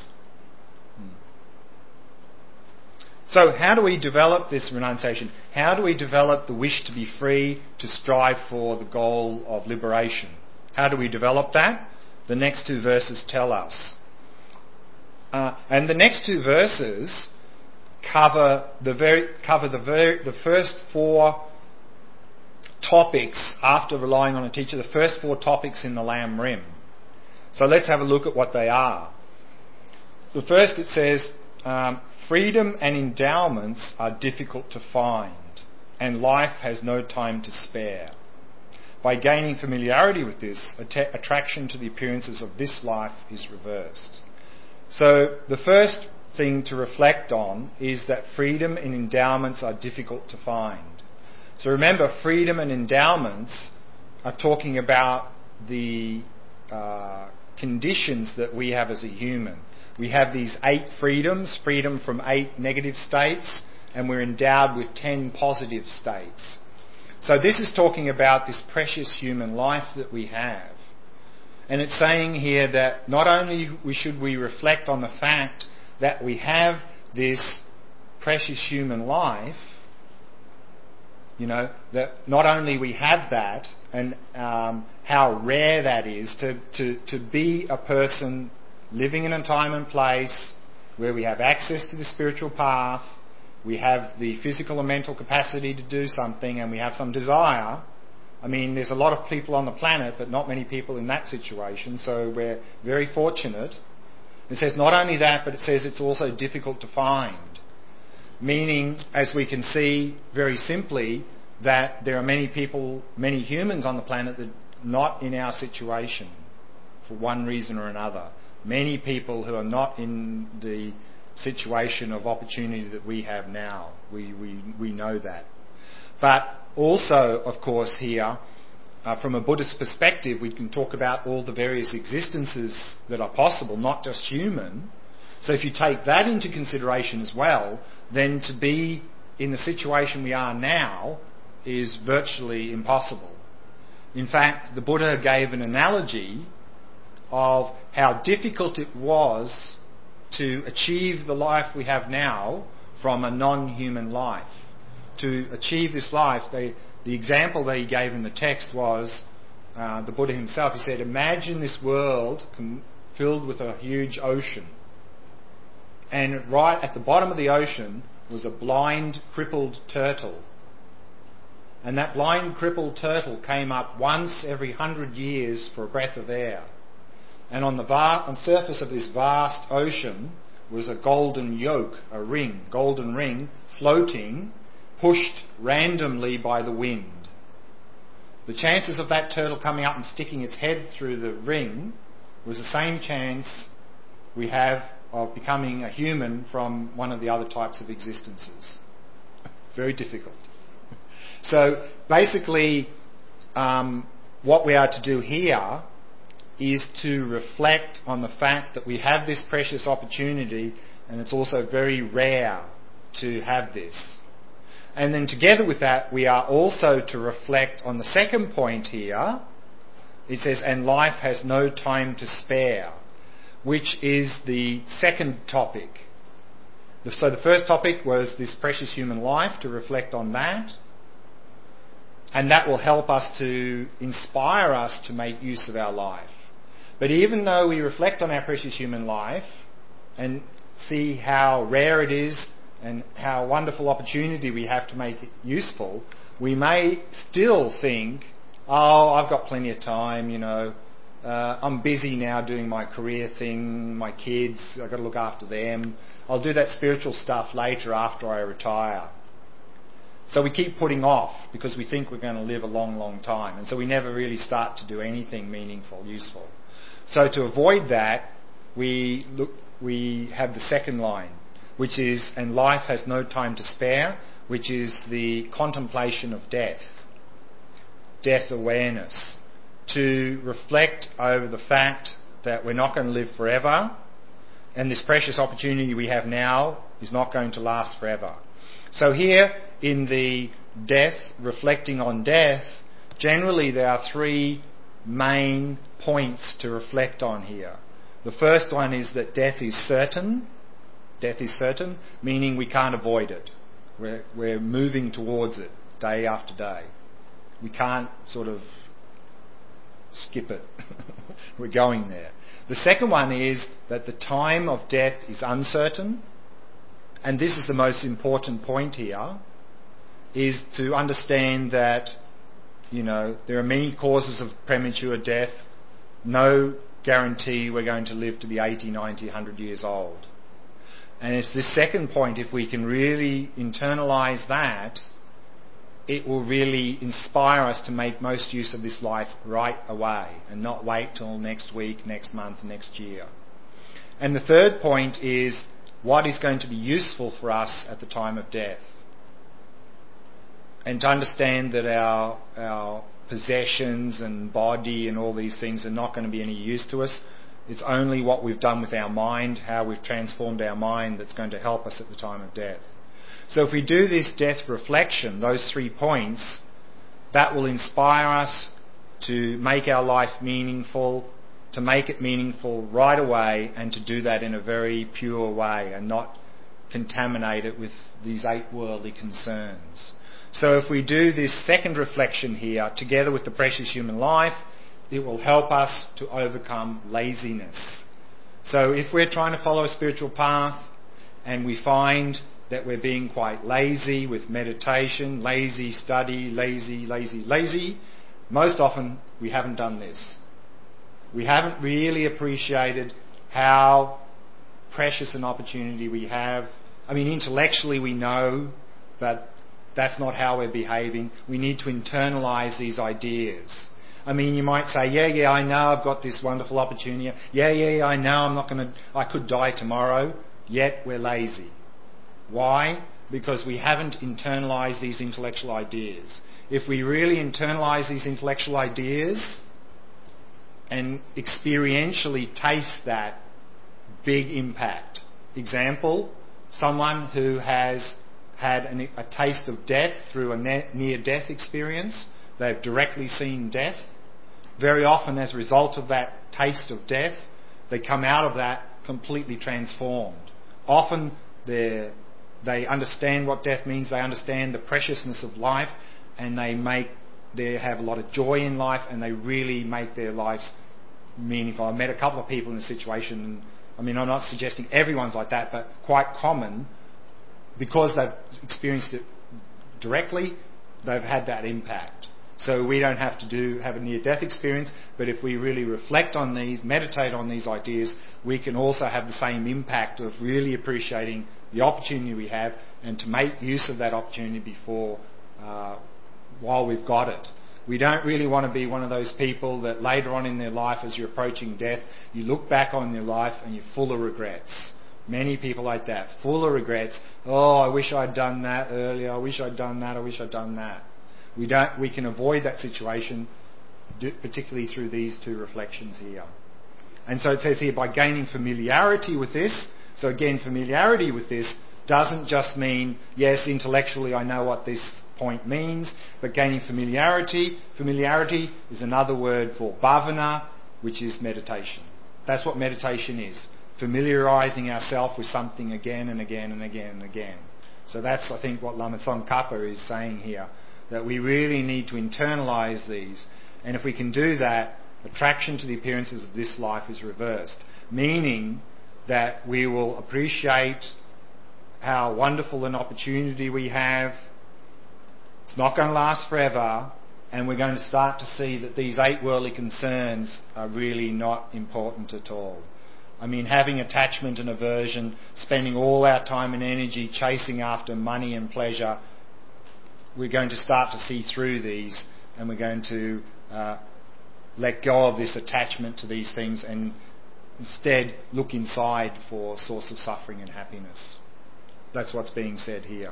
So how do we develop this renunciation? How do we develop the wish to be free, to strive for the goal of liberation? How do we develop that? The next two verses tell us. And the next two verses cover the first four topics after relying on a teacher, the first four topics in the Lam Rim. So let's have a look at what they are. The first, it says, freedom and endowments are difficult to find, and life has no time to spare. By gaining familiarity with this, attraction to the appearances of this life is reversed. So the first thing to reflect on is that freedom and endowments are difficult to find. So remember, freedom and endowments are talking about the conditions that we have as a human. We have these 8 freedoms, freedom from 8 negative states, and we're endowed with 10 positive states. So this is talking about this precious human life that we have. And it's saying here that not only should we reflect on the fact that we have this precious human life, that not only we have that, and how rare that is to be a person living in a time and place where we have access to the spiritual path, we have the physical and mental capacity to do something, and we have some desire. I mean, there's a lot of people on the planet, but not many people in that situation, so we're very fortunate. It says not only that, but it says it's also difficult to find. Meaning, as we can see very simply, that there are many people, many humans on the planet that are not in our situation for one reason or another. Many people who are not in the situation of opportunity that we have now. We know that. But also, of course, here, from a Buddhist perspective, we can talk about all the various existences that are possible, not just human. So if you take that into consideration as well, then to be in the situation we are now is virtually impossible. In fact, the Buddha gave an analogy of how difficult it was to achieve the life we have now from a non-human life. To achieve this life, the example that he gave in the text was the Buddha himself. He said, imagine this world filled with a huge ocean. And right at the bottom of the ocean was a blind, crippled turtle. And that blind, crippled turtle came up once every 100 years for a breath of air. And on the surface of this vast ocean was a golden yoke, a ring, golden ring, floating, pushed randomly by the wind. The chances of that turtle coming up and sticking its head through the ring was the same chance we have of becoming a human from one of the other types of existences. Very difficult. So basically, what we are to do here is to reflect on the fact that we have this precious opportunity, and it's also very rare to have this. And then together with that, we are also to reflect on the second point here. It says, and life has no time to spare, which is the second topic. So the first topic was this precious human life, to reflect on that. And that will help us to inspire us to make use of our life. But even though we reflect on our precious human life and see how rare it is and how wonderful opportunity we have to make it useful, we may still think, oh, I've got plenty of time, I'm busy now doing my career thing, my kids, I've got to look after them. I'll do that spiritual stuff later after I retire. So we keep putting off because we think we're going to live a long, long time. And so we never really start to do anything meaningful, useful. So to avoid that, we have the second line, which is, and life has no time to spare, which is the contemplation of death, death awareness, to reflect over the fact that we're not going to live forever, and this precious opportunity we have now is not going to last forever. So here, in the death, reflecting on death, generally there are three main points to reflect on here. The first one is that death is certain. Death is certain, meaning we can't avoid it. We're moving towards it day after day. We can't sort of skip it. We're going there. The second one is that the time of death is uncertain. And this is the most important point here, is to understand that, there are many causes of premature death. No guarantee we're going to live to be 80, 90, 100 years old. And it's this second point, if we can really internalise that, it will really inspire us to make most use of this life right away and not wait till next week, next month, next year. And the third point is what is going to be useful for us at the time of death. And to understand that our possessions and body and all these things are not going to be any use to us. It's only what we've done with our mind, how we've transformed our mind, that's going to help us at the time of death. So if we do this death reflection, those 3 points, that will inspire us to make our life meaningful, to make it meaningful right away, and to do that in a very pure way and not contaminate it with these 8 worldly concerns. So if we do this second reflection here together with the precious human life, it will help us to overcome laziness. So if we're trying to follow a spiritual path and we find that we're being quite lazy with meditation, lazy study, lazy, most often we haven't done this. We haven't really appreciated how precious an opportunity we have. I mean, intellectually we know that that's not how we're behaving. We need to internalise these ideas. I mean, you might say, yeah, I know I've got this wonderful opportunity. Yeah, I know I could die tomorrow. Yet we're lazy. Why? Because we haven't internalised these intellectual ideas. If we really internalise these intellectual ideas and experientially taste that big impact. Example, someone who has had a taste of death through a near-death experience. They've directly seen death. very often as a result of that taste of death, they come out of that completely transformed. Often they understand what death means, they understand the preciousness of life, and they have a lot of joy in life, and they really make their lives meaningful. I met a couple of people in this situation, and I mean, I'm not suggesting everyone's like that, but quite common, because they've experienced it directly, they've had that impact. So we don't have to have a near-death experience, but if we really reflect on these, meditate on these ideas, we can also have the same impact of really appreciating the opportunity we have and to make use of that opportunity while we've got it. We don't really want to be one of those people that later on in their life, as you're approaching death, you look back on your life and you're full of regrets. Many people like that, full of regrets. Oh, I wish I'd done that earlier. I wish I'd done that. I wish I'd done that. We can avoid that situation, particularly through these two reflections here. And so it says here, by gaining familiarity with this. So again, familiarity with this doesn't just mean, yes, intellectually I know what this point means, but gaining familiarity. Familiarity is another word for bhavana, which is meditation. That's what meditation is. Familiarising ourselves with something again and again and again and again. So that's, I think, what Lama Tsongkhapa is saying here, that we really need to internalise these. And if we can do that, attraction to the appearances of this life is reversed, meaning that we will appreciate how wonderful an opportunity we have. It's not going to last forever, and we're going to start to see that these 8 worldly concerns are really not important at all. I mean, having attachment and aversion, spending all our time and energy chasing after money and pleasure, we're going to start to see through these, and we're going to let go of this attachment to these things and instead look inside for a source of suffering and happiness. That's what's being said here.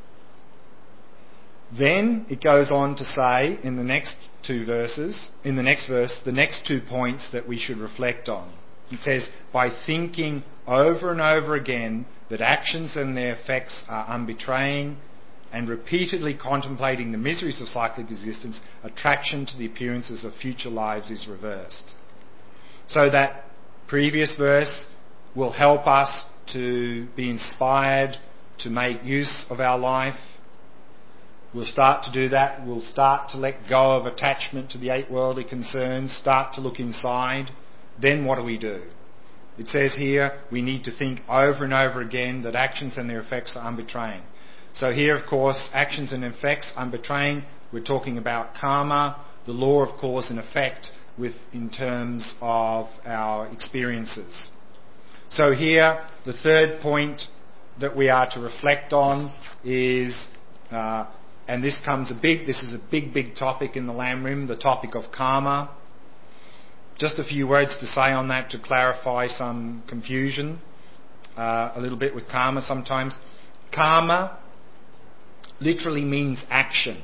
Then it goes on to say in the next verse, the next 2 points that we should reflect on. It says, by thinking over and over again that actions and their effects are unbetraying, and repeatedly contemplating the miseries of cyclic existence, attraction to the appearances of future lives is reversed. So that previous verse will help us to be inspired to make use of our life. We'll start to do that. We'll start to let go of attachment to the 8 worldly concerns, start to look inside. Then what do? It says here, we need to think over and over again that actions and their effects are unbetraying. So here, of course, actions and effects unbetraying, we're talking about karma, the law of cause and effect in terms of our experiences. So here, the third point that we are to reflect on is, and this is a big topic in the Lamrim, the topic of karma. Just a few words to say on that to clarify some confusion a little bit with karma sometimes. Karma literally means action.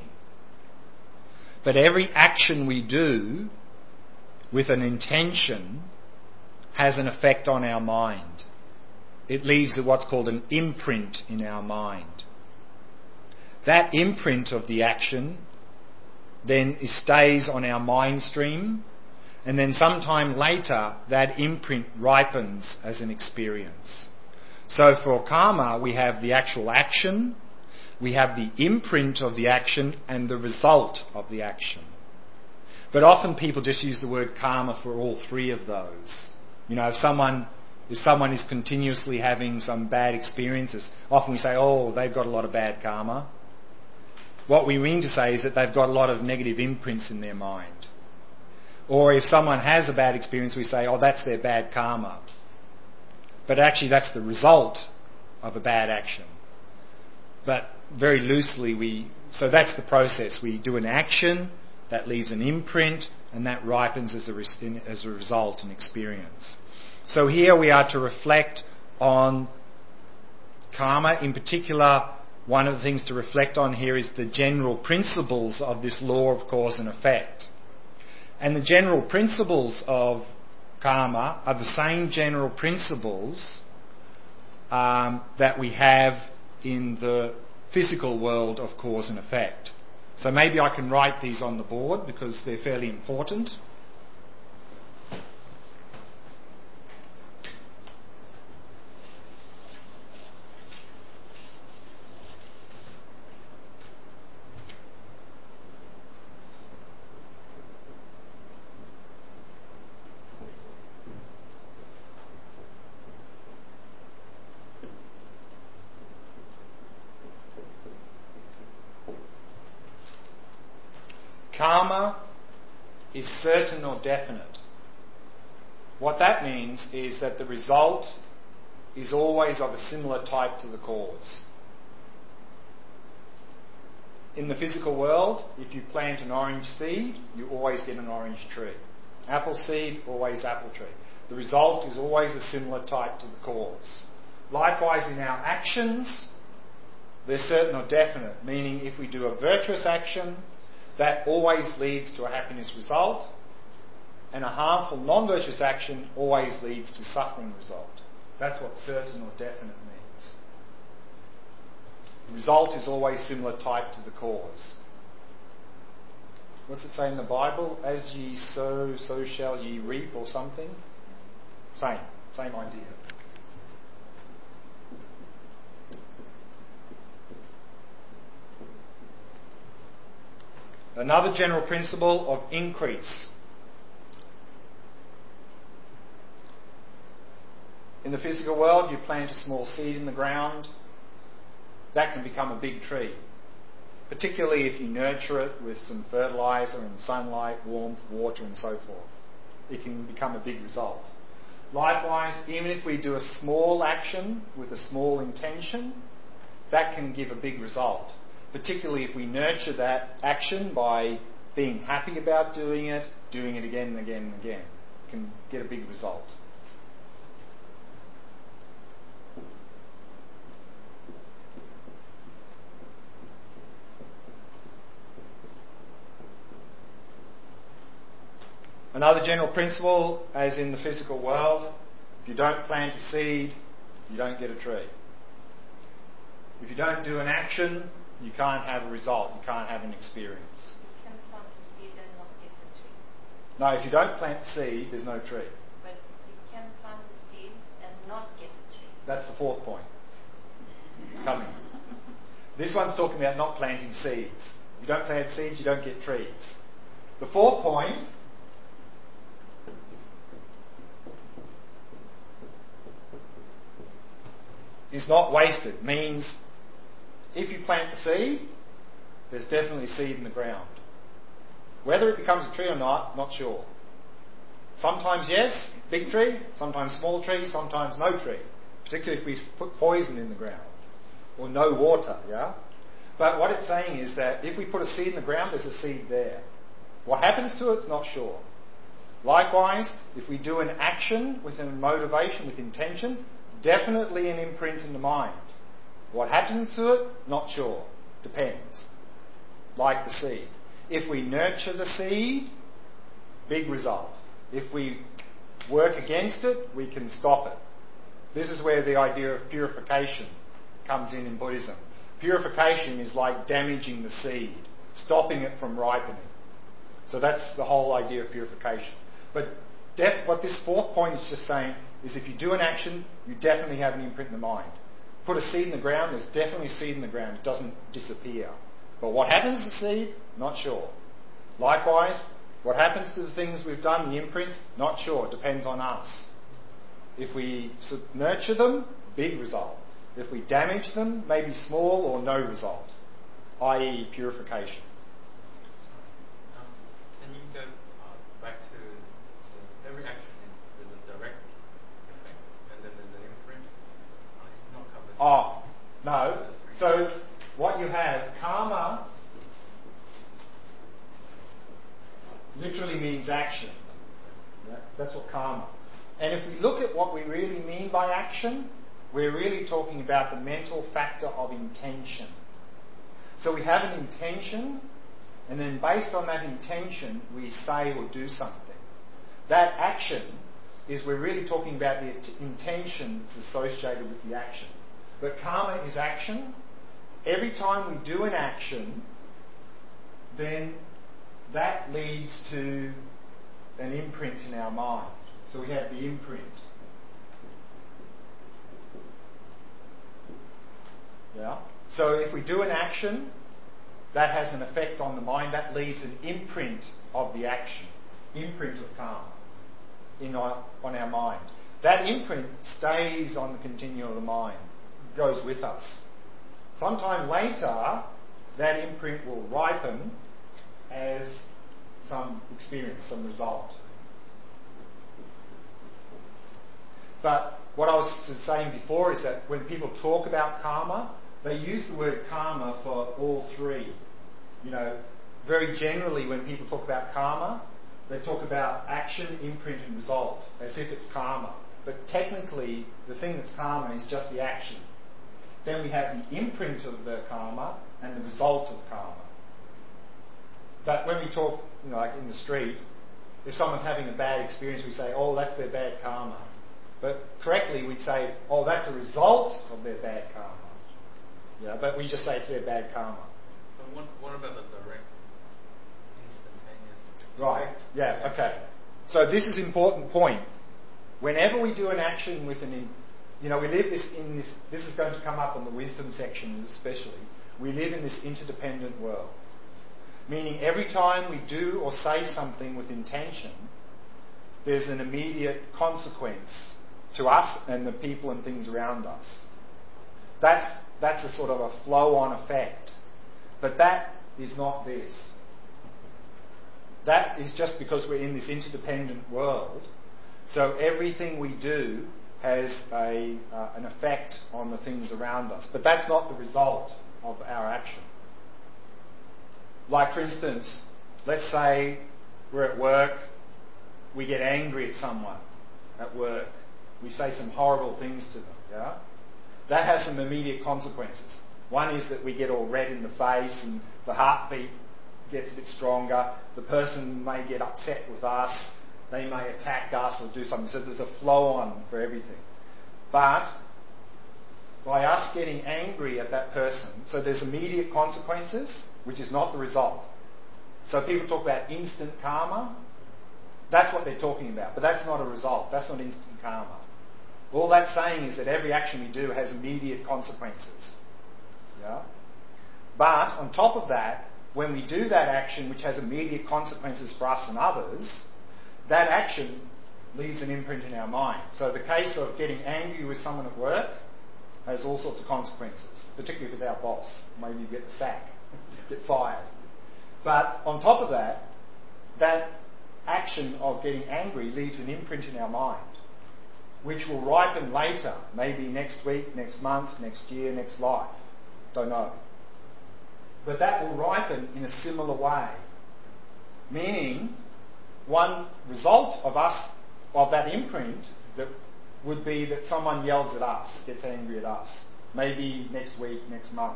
But every action we do with an intention has an effect on our mind. It leaves what's called an imprint in our mind. That imprint of the action then stays on our mind stream, and then sometime later that imprint ripens as an experience. So for karma we have the actual action, we have the imprint of the action and the result of the action. But often people just use the word karma for all 3 of those. You know, if someone is continuously having some bad experiences, often we say, oh, they've got a lot of bad karma. What we mean to say is that they've got a lot of negative imprints in their mind. Or if someone has a bad experience, we say, oh, that's their bad karma. But actually that's the result of a bad action. But very loosely, so that's the process. We do an action, that leaves an imprint, and that ripens as a result, an experience. So here we are to reflect on karma. In particular, one of the things to reflect on here is the general principles of this law of cause and effect. And the general principles of karma are the same general principles that we have in the physical world of cause and effect. So maybe I can write these on the board because they're fairly important. Karma is certain or definite. What that means is that the result is always of a similar type to the cause. In the physical world, if you plant an orange seed, you always get an orange tree. Apple seed, always apple tree. The result is always a similar type to the cause. Likewise, in our actions, they're certain or definite, meaning if we do a virtuous action, that always leads to a happiness result, and a harmful non-virtuous action always leads to suffering result. That's what certain or definite means. The result is always similar type to the cause. What's it say in the Bible? As ye sow, so shall ye reap, or something? Same idea. Another general principle of increase. In the physical world, you plant a small seed in the ground, that can become a big tree. Particularly if you nurture it with some fertiliser and sunlight, warmth, water and so forth. It can become a big result. Likewise, even if we do a small action with a small intention, that can give a big result. Particularly if we nurture that action by being happy about doing it again and again and again. It can get a big result. Another general principle, as in the physical world, if you don't plant a seed, you don't get a tree. If you don't do an action, you can't have a result, you can't have an experience. You can plant a seed and not get a tree. No, if you don't plant the seed, there's no tree. But you can plant a seed and not get a tree. That's the fourth point. Coming. This one's talking about not planting seeds. If you don't plant seeds, you don't get trees. The fourth point is not wasted. Means if you plant the seed, there's definitely seed in the ground. Whether it becomes a tree or not sure. Sometimes yes, big tree, sometimes small tree, sometimes no tree. Particularly if we put poison in the ground. Or no water, yeah? But what it's saying is that if we put a seed in the ground, there's a seed there. What happens to it's not sure. Likewise, if we do an action with a motivation, with intention, definitely an imprint in the mind. What happens to it? Not sure. Depends. Like the seed. If we nurture the seed, big result. If we work against it, we can stop it. This is where the idea of purification comes in Buddhism. Purification is like damaging the seed, stopping it from ripening. So that's the whole idea of purification. But what this fourth point is just saying is if you do an action, you definitely have an imprint in the mind. Put a seed in the ground, there's definitely a seed in the ground. It doesn't disappear. But what happens to the seed? Not sure. Likewise, what happens to the things we've done, the imprints? Not sure. It depends on us. If we nurture them, big result. If we damage them, maybe small or no result, i.e. purification. Can you go back to every action? There's a direct effect and then there's an imprint. It's not covered. Oh, no. So what you have, karma literally means action. That's what karma. And if we look at what we really mean by action, we're really talking about the mental factor of intention. So we have an intention, and then based on that intention, we say or do something. That action is we're really talking about the intention that's associated with the action. But karma is action. Every time we do an action, then that leads to an imprint in our mind. So we have the imprint. Yeah? So if we do an action, that has an effect on the mind. That leaves an imprint of the action. Imprint of karma on our mind. That imprint stays on the continuum of the mind. Goes with us. Sometime later, that imprint will ripen as some experience, some result. But what I was saying before is that when people talk about karma, they use the word karma for all three. You know, very generally when people talk about karma, they talk about action, imprint and result, as if it's karma. But technically, the thing that's karma is just the action. Then we have the imprint of the karma and the result of karma. But when we talk, you know, like in the street, if someone's having a bad experience, we say, oh, that's their bad karma. But correctly, we'd say, oh, that's a result of their bad karma. Yeah, but we just say it's their bad karma. But what about the direct, instantaneous? Right, yeah, okay. So this is an important point. Whenever we do an action with we live this is going to come up in the wisdom section especially, we live in this interdependent world. Meaning every time we do or say something with intention, there's an immediate consequence to us and the people and things around us. That's a sort of a flow-on effect. But that is not this. That is just because we're in this interdependent world. So everything we do has an effect on the things around us. But that's not the result of our action. Like, for instance, let's say we're at work, we get angry at someone at work. We say some horrible things to them, yeah? That has some immediate consequences. One is that we get all red in the face and the heartbeat gets a bit stronger. The person may get upset with us. They may attack us or do something. So there's a flow-on for everything. But by us getting angry at that person, so there's immediate consequences, which is not the result. So people talk about instant karma. That's what they're talking about. But that's not a result. That's not instant karma. All that's saying is that every action we do has immediate consequences. Yeah? But on top of that, when we do that action which has immediate consequences for us and others, that action leaves an imprint in our mind. So the case of getting angry with someone at work has all sorts of consequences, particularly with our boss. Maybe you get the sack, get fired. But on top of that, that action of getting angry leaves an imprint in our mind, which will ripen later, maybe next week, next month, next year, next life. Don't know. But that will ripen in a similar way. Meaning, one result of that imprint that would be that someone yells at us, gets angry at us, maybe next week, next month.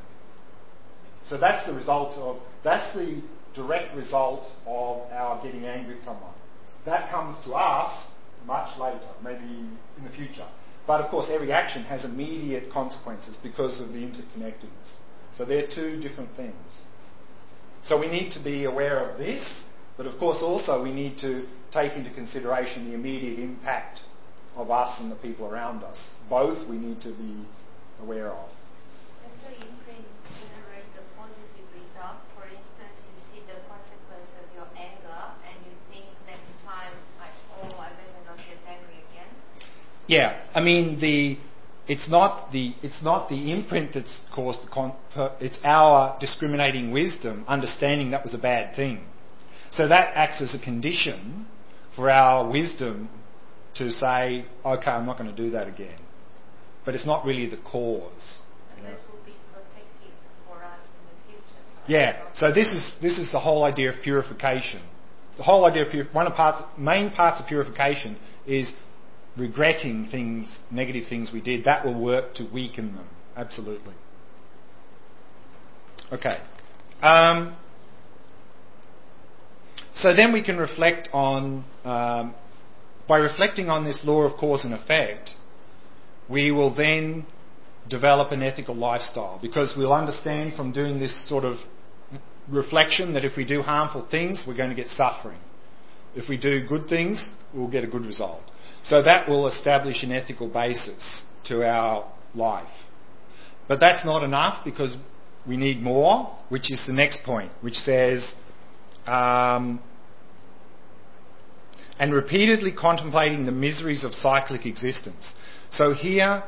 So that's the direct result of our getting angry at someone. That comes to us much later, maybe in the future. But of course, every action has immediate consequences because of the interconnectedness. So they're two different things. So we need to be aware of this, but of course also we need to take into consideration the immediate impact of us and the people around us. Both we need to be aware of. If the imprints generate a positive result, for instance, you see the consequence of your anger and you think next time, like, oh, I better not get angry again. Yeah, I mean it's not the imprint that's caused it's our discriminating wisdom, understanding that was a bad thing. So that acts as a condition for our wisdom to say, okay, I'm not going to do that again. But it's not really the cause. And that will be protective for us in the future. Yeah. So this is the whole idea of purification. The whole idea of one of the main parts of purification is regretting things, negative things we did. That will work to weaken them. Absolutely. Okay. So then we can reflect on, by reflecting on this law of cause and effect, we will then develop an ethical lifestyle, because we'll understand from doing this sort of reflection that if we do harmful things, we're going to get suffering. If we do good things, we'll get a good result. So that will establish an ethical basis to our life. But that's not enough, because we need more, which is the next point, which says, and repeatedly contemplating the miseries of cyclic existence. So here,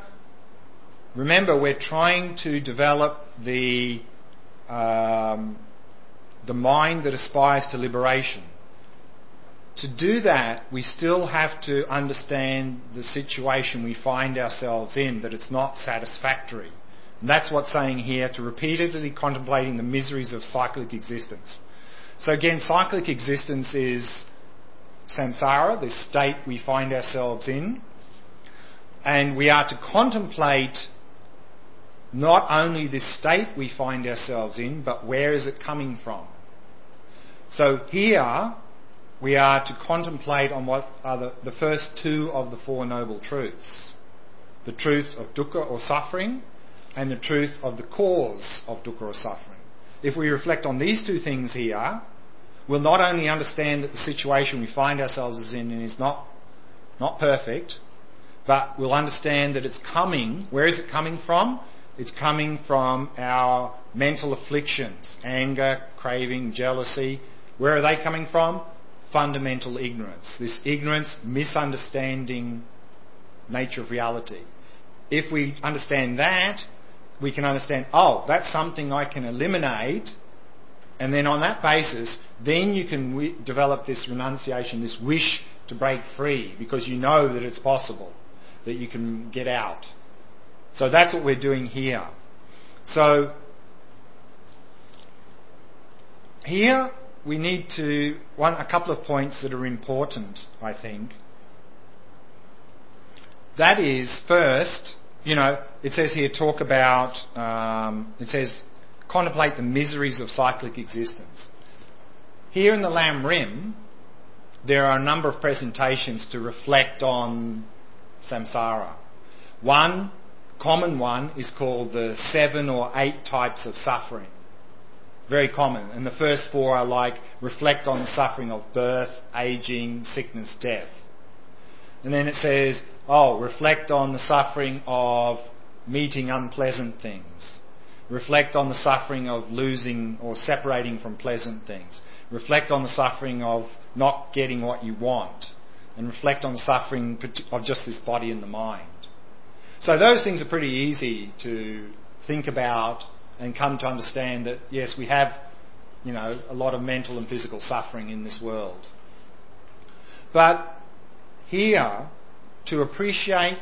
remember, we're trying to develop the the mind that aspires to liberation. To do that, we still have to understand the situation we find ourselves in, that it's not satisfactory. And that's what's saying here, to repeatedly contemplating the miseries of cyclic existence. So again, cyclic existence is samsara, this state we find ourselves in. And we are to contemplate not only this state we find ourselves in, but where is it coming from? So here we are to contemplate on what are the first two of the Four Noble Truths. The truth of dukkha or suffering, and the truth of the cause of dukkha or suffering. If we reflect on these two things here, we'll not only understand that the situation we find ourselves in is not perfect, but we'll understand that it's coming. Where is it coming from? It's coming from our mental afflictions, anger, craving, jealousy. Where are they coming from? Fundamental ignorance. This ignorance, misunderstanding nature of reality. If we understand that, we can understand, that's something I can eliminate, and then on that basis, then you can develop this renunciation, this wish to break free, because you know that it's possible, that you can get out. So that's what we're doing here. So here we need a couple of points that are important, I think. That is, first, it says here, it says, contemplate the miseries of cyclic existence. Here in the Lam Rim, there are a number of presentations to reflect on samsara. One common one is called the 7 or 8 types of suffering. Very common. And the first 4 are like, reflect on the suffering of birth, aging, sickness, death. And then it says, reflect on the suffering of meeting unpleasant things. Reflect on the suffering of losing or separating from pleasant things. Reflect on the suffering of not getting what you want. And reflect on the suffering of just this body and the mind. So those things are pretty easy to think about and come to understand that, yes, we have, a lot of mental and physical suffering in this world. But here, to appreciate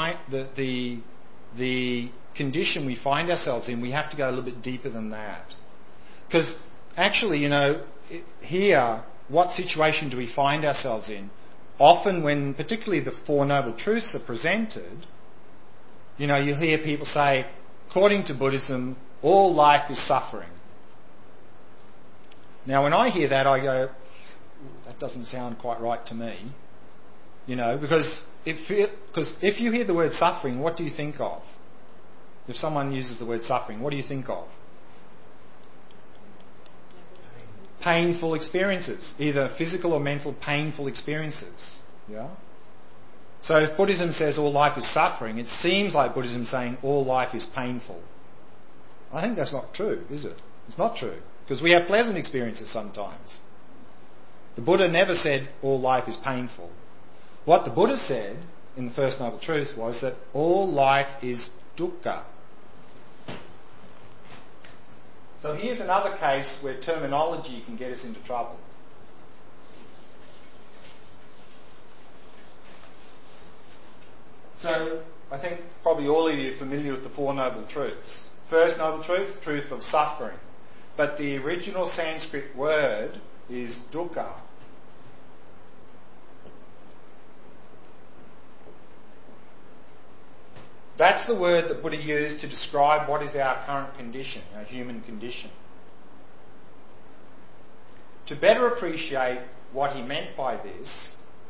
the condition we find ourselves in, we have to go a little bit deeper than that. Because actually, here, what situation do we find ourselves in? Often when particularly the Four Noble Truths are presented, you hear people say, according to Buddhism, all life is suffering. Now when I hear that, I go, that doesn't sound quite right to me. Because if you hear the word suffering, what do you think of? If someone uses the word suffering, what do you think of? Painful experiences, either physical or mental painful experiences. Yeah. So if Buddhism says all life is suffering, it seems like Buddhism is saying all life is painful. I think that's not true, is it? It's not true, because we have pleasant experiences sometimes. The Buddha never said all life is painful. What the Buddha said in the First Noble Truth was that all life is dukkha. So here's another case where terminology can get us into trouble. So I think probably all of you are familiar with the Four Noble Truths. First Noble Truth, truth of suffering. But the original Sanskrit word is dukkha. That's the word that Buddha used to describe what is our current condition, our human condition. To better appreciate what he meant by this,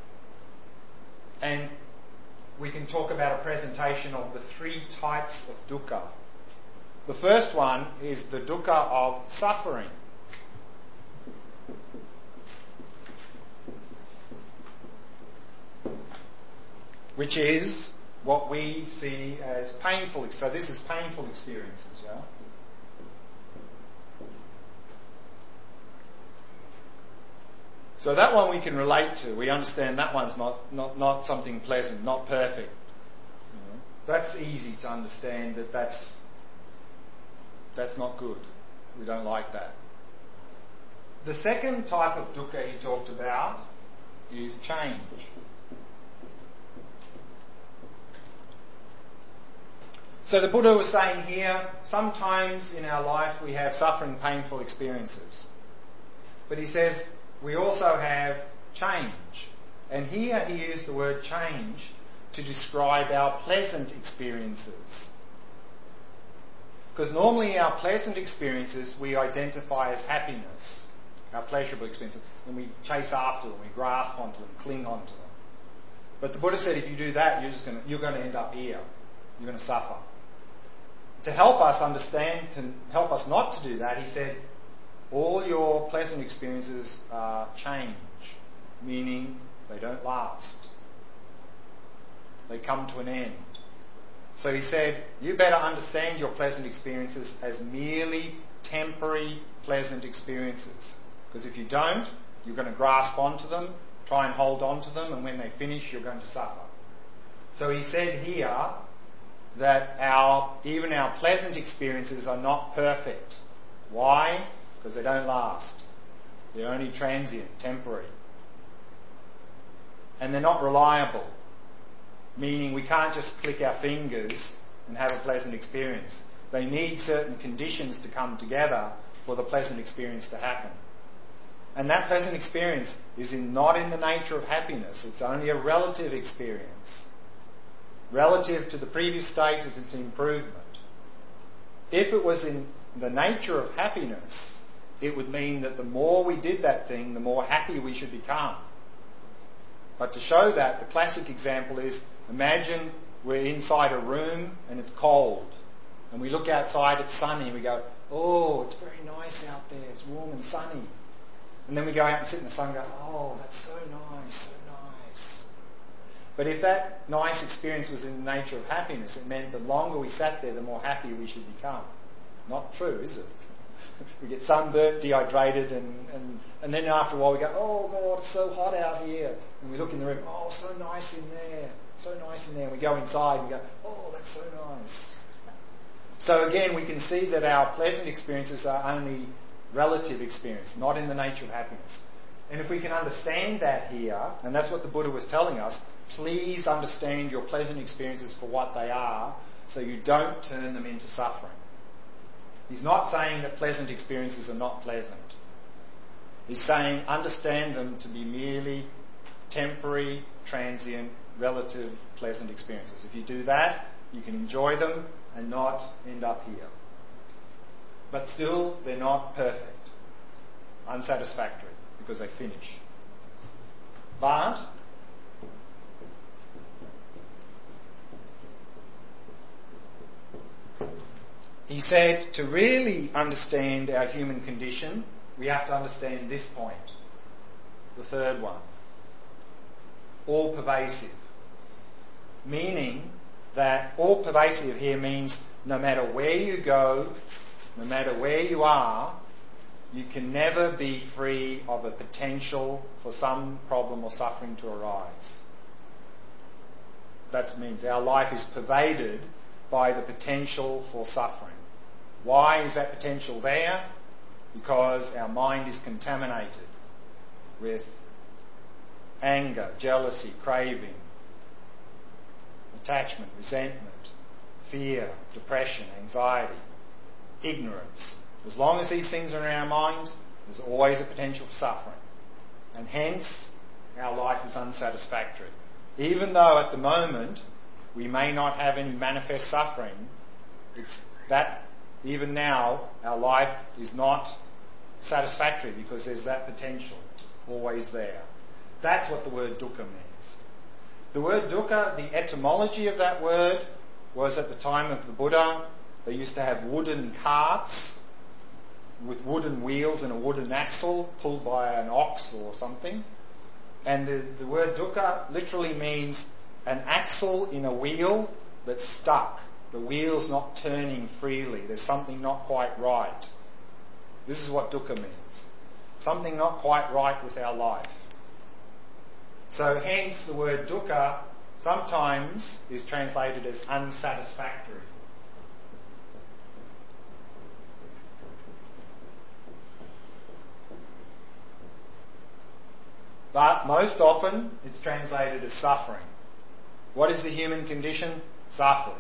and we can talk about a presentation of the 3 types of dukkha. The first one is the dukkha of suffering. Which is what we see as painful. So this is painful experiences, yeah? So that one we can relate to. We understand that one's not something pleasant, not perfect. That's easy to understand that's not good. We don't like that. The second type of dukkha he talked about is change. So the Buddha was saying here, sometimes in our life we have suffering, painful experiences. But he says we also have change. And here he used the word change to describe our pleasant experiences. Because normally our pleasant experiences we identify as happiness, our pleasurable experiences, and we chase after them, we grasp onto them, cling onto them. But the Buddha said if you do that, you're going to end up here. You're going to suffer. To help us understand, to help us not to do that, he said, all your pleasant experiences are change, meaning they don't last. They come to an end. So he said, you better understand your pleasant experiences as merely temporary pleasant experiences. Because if you don't, you're going to grasp onto them, try and hold on to them, and when they finish, you're going to suffer. So he said here that even our pleasant experiences are not perfect. Why? Because they don't last. They're only transient, temporary. And they're not reliable. Meaning we can't just click our fingers and have a pleasant experience. They need certain conditions to come together for the pleasant experience to happen. And that pleasant experience is not in the nature of happiness. It's only a relative experience. Relative to the previous state is its improvement. If it was in the nature of happiness, it would mean that the more we did that thing, the more happy we should become. But to show that, the classic example is, imagine we're inside a room and it's cold. And we look outside, it's sunny, and we go, oh, it's very nice out there, it's warm and sunny. And then we go out and sit in the sun and go, oh, that's so nice, so nice. But if that nice experience was in the nature of happiness, it meant the longer we sat there, the more happy we should become. Not true, is it? We get sunburnt, dehydrated, and then after a while we go, oh God, it's so hot out here. And we look in the room, oh, so nice in there, so nice in there. And we go inside and we go, oh, that's so nice. So again, we can see that our pleasant experiences are only relative experience, not in the nature of happiness. And if we can understand that here, and that's what the Buddha was telling us, please understand your pleasant experiences for what they are, so you don't turn them into suffering. He's not saying that pleasant experiences are not pleasant. He's saying understand them to be merely temporary, transient, relative pleasant experiences. If you do that, you can enjoy them and not end up here. But still, they're not perfect, unsatisfactory, because they finish. But he said to really understand our human condition, we have to understand this point, the third one. All pervasive. Meaning that all pervasive here means no matter where you go, no matter where you are, you can never be free of a potential for some problem or suffering to arise. That means our life is pervaded by the potential for suffering. Why is that potential there? Because our mind is contaminated with anger, jealousy, craving, attachment, resentment, fear, depression, anxiety, ignorance. As long as these things are in our mind, there's always a potential for suffering. And hence, our life is unsatisfactory. Even though at the moment we may not have any manifest suffering, it's that even now our life is not satisfactory because there's that potential always there. That's what the word dukkha means. The word dukkha, the etymology of that word was at the time of the Buddha, they used to have wooden carts with wooden wheels and a wooden axle pulled by an ox or something. And the word dukkha literally means an axle in a wheel that's stuck. The wheel's not turning freely. There's something not quite right. This is what dukkha means. Something not quite right with our life. So hence the word dukkha sometimes is translated as unsatisfactory. but most often it's translated as suffering. What is the human condition? Suffering.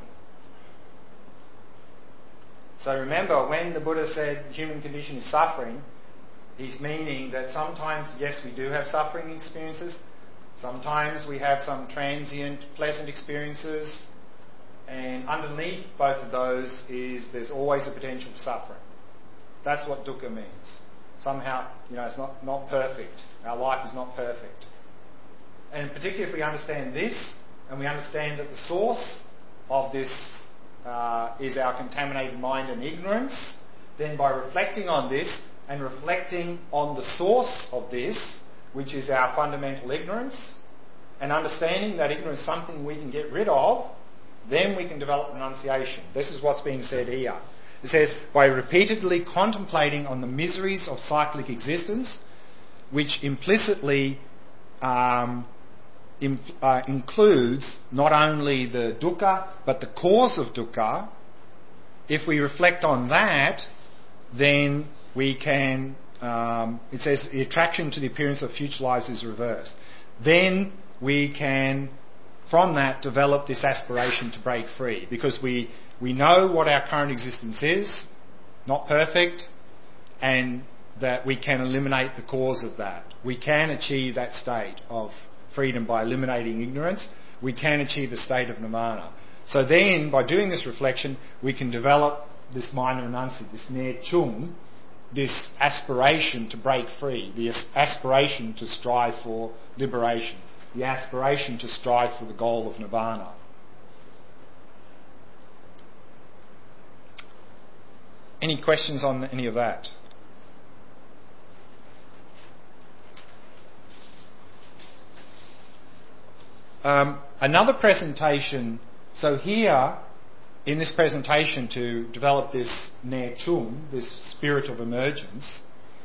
So remember, when the Buddha said the human condition is suffering, he's meaning that sometimes, yes, we do have suffering experiences. Sometimes we have some transient, pleasant experiences. And underneath both of those is there's always a potential for suffering. That's what dukkha means. Somehow, it's not perfect. Our life is not perfect. And particularly if we understand this, and we understand that the source of this is our contaminated mind and ignorance, then by reflecting on this and reflecting on the source of this, which is our fundamental ignorance, and understanding that ignorance is something we can get rid of, then we can develop renunciation. This is what's being said here. It says, by repeatedly contemplating on the miseries of cyclic existence, which implicitly includes not only the dukkha, but the cause of dukkha, if we reflect on that, then we can, it says, the attraction to the appearance of future lives is reversed. Then we can, from that, develop this aspiration to break free, because we know what our current existence is, not perfect, and that we can eliminate the cause of that. We can achieve that state of freedom by eliminating ignorance. We can achieve the state of nirvana. So then, by doing this reflection, we can develop this mind of renunciation, this ne chung, this aspiration to break free, the aspiration to strive for liberation, the aspiration to strive for the goal of nirvana. Any questions on any of that? Another presentation, so here in this presentation to develop this ne chung, this spirit of emergence,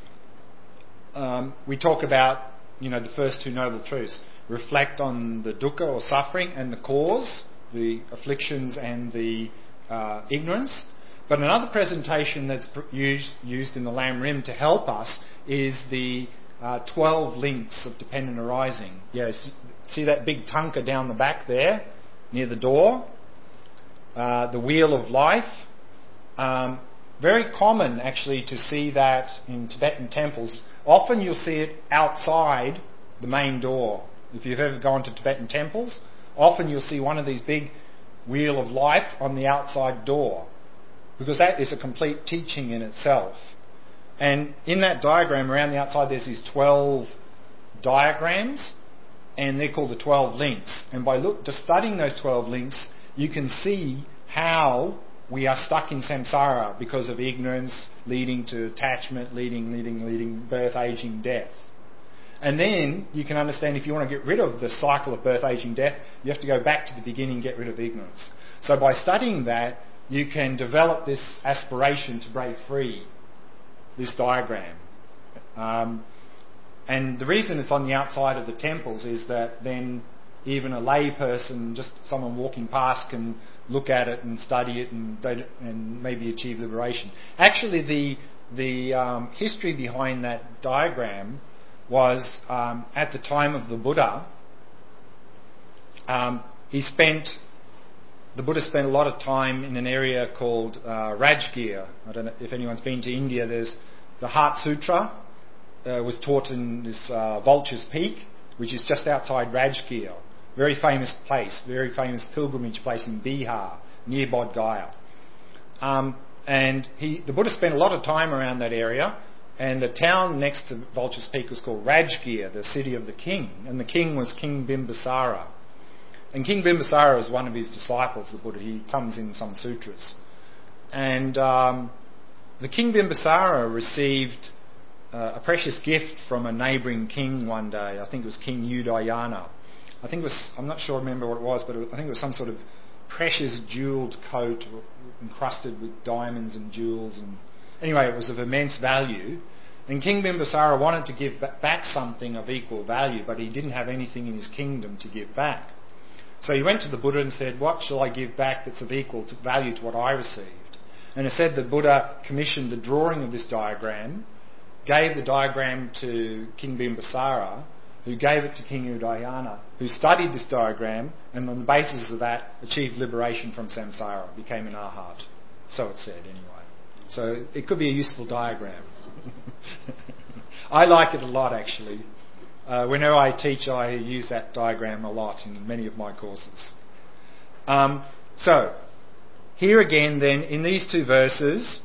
we talk about, the first two noble truths. Reflect on the dukkha or suffering and the cause, the afflictions and the ignorance. But another presentation that's used in the Lam Rim to help us is the 12 links of dependent arising. Yes, see that big tanka down the back there, near the door? The wheel of life. Very common, actually, to see that in Tibetan temples. Often you'll see it outside the main door. If you've ever gone to Tibetan temples, often you'll see one of these big wheel of life on the outside door, because that is a complete teaching in itself. And in that diagram around the outside there's these 12 diagrams, and they're called the 12 links. And by just studying those 12 links, you can see how we are stuck in samsara because of ignorance, leading to attachment, leading, birth, aging, death. And then you can understand, if you want to get rid of the cycle of birth, aging, death, you have to go back to the beginning and get rid of ignorance. So by studying that, you can develop this aspiration to break free, this diagram. And the reason it's on the outside of the temples is that then even a lay person, just someone walking past, can look at it and study it and maybe achieve liberation. Actually, the history behind that diagram was at the time of the Buddha. The Buddha spent a lot of time in an area called Rajgir. I don't know if anyone's been to India. There's the Heart Sutra was taught in this Vulture's Peak, which is just outside Rajgir. Very famous place, very famous pilgrimage place in Bihar, near Bodh Gaya. And the Buddha spent a lot of time around that area, and the town next to Vulture's Peak was called Rajgir, the city of the king, and the king was King Bimbisara. And King Bimbisara was one of his disciples, the Buddha. He comes in some sutras. And the King Bimbisara received a precious gift from a neighbouring king one day. I think it was King Udayana. I'm not sure I remember what it was, but I think it was some sort of precious jewelled coat encrusted with diamonds and jewels. And anyway, it was of immense value. And King Bimbisara wanted to give back something of equal value, but he didn't have anything in his kingdom to give back. So he went to the Buddha and said, "What shall I give back that's of equal value to what I received?" And it said the Buddha commissioned the drawing of this diagram, gave the diagram to King Bimbisara, who gave it to King Udayana, who studied this diagram, and on the basis of that achieved liberation from samsara, became an arhat. So it said anyway. So it could be a useful diagram. I like it a lot actually. Whenever I teach, I use that diagram a lot in many of my courses. So, here again then, in these two verses,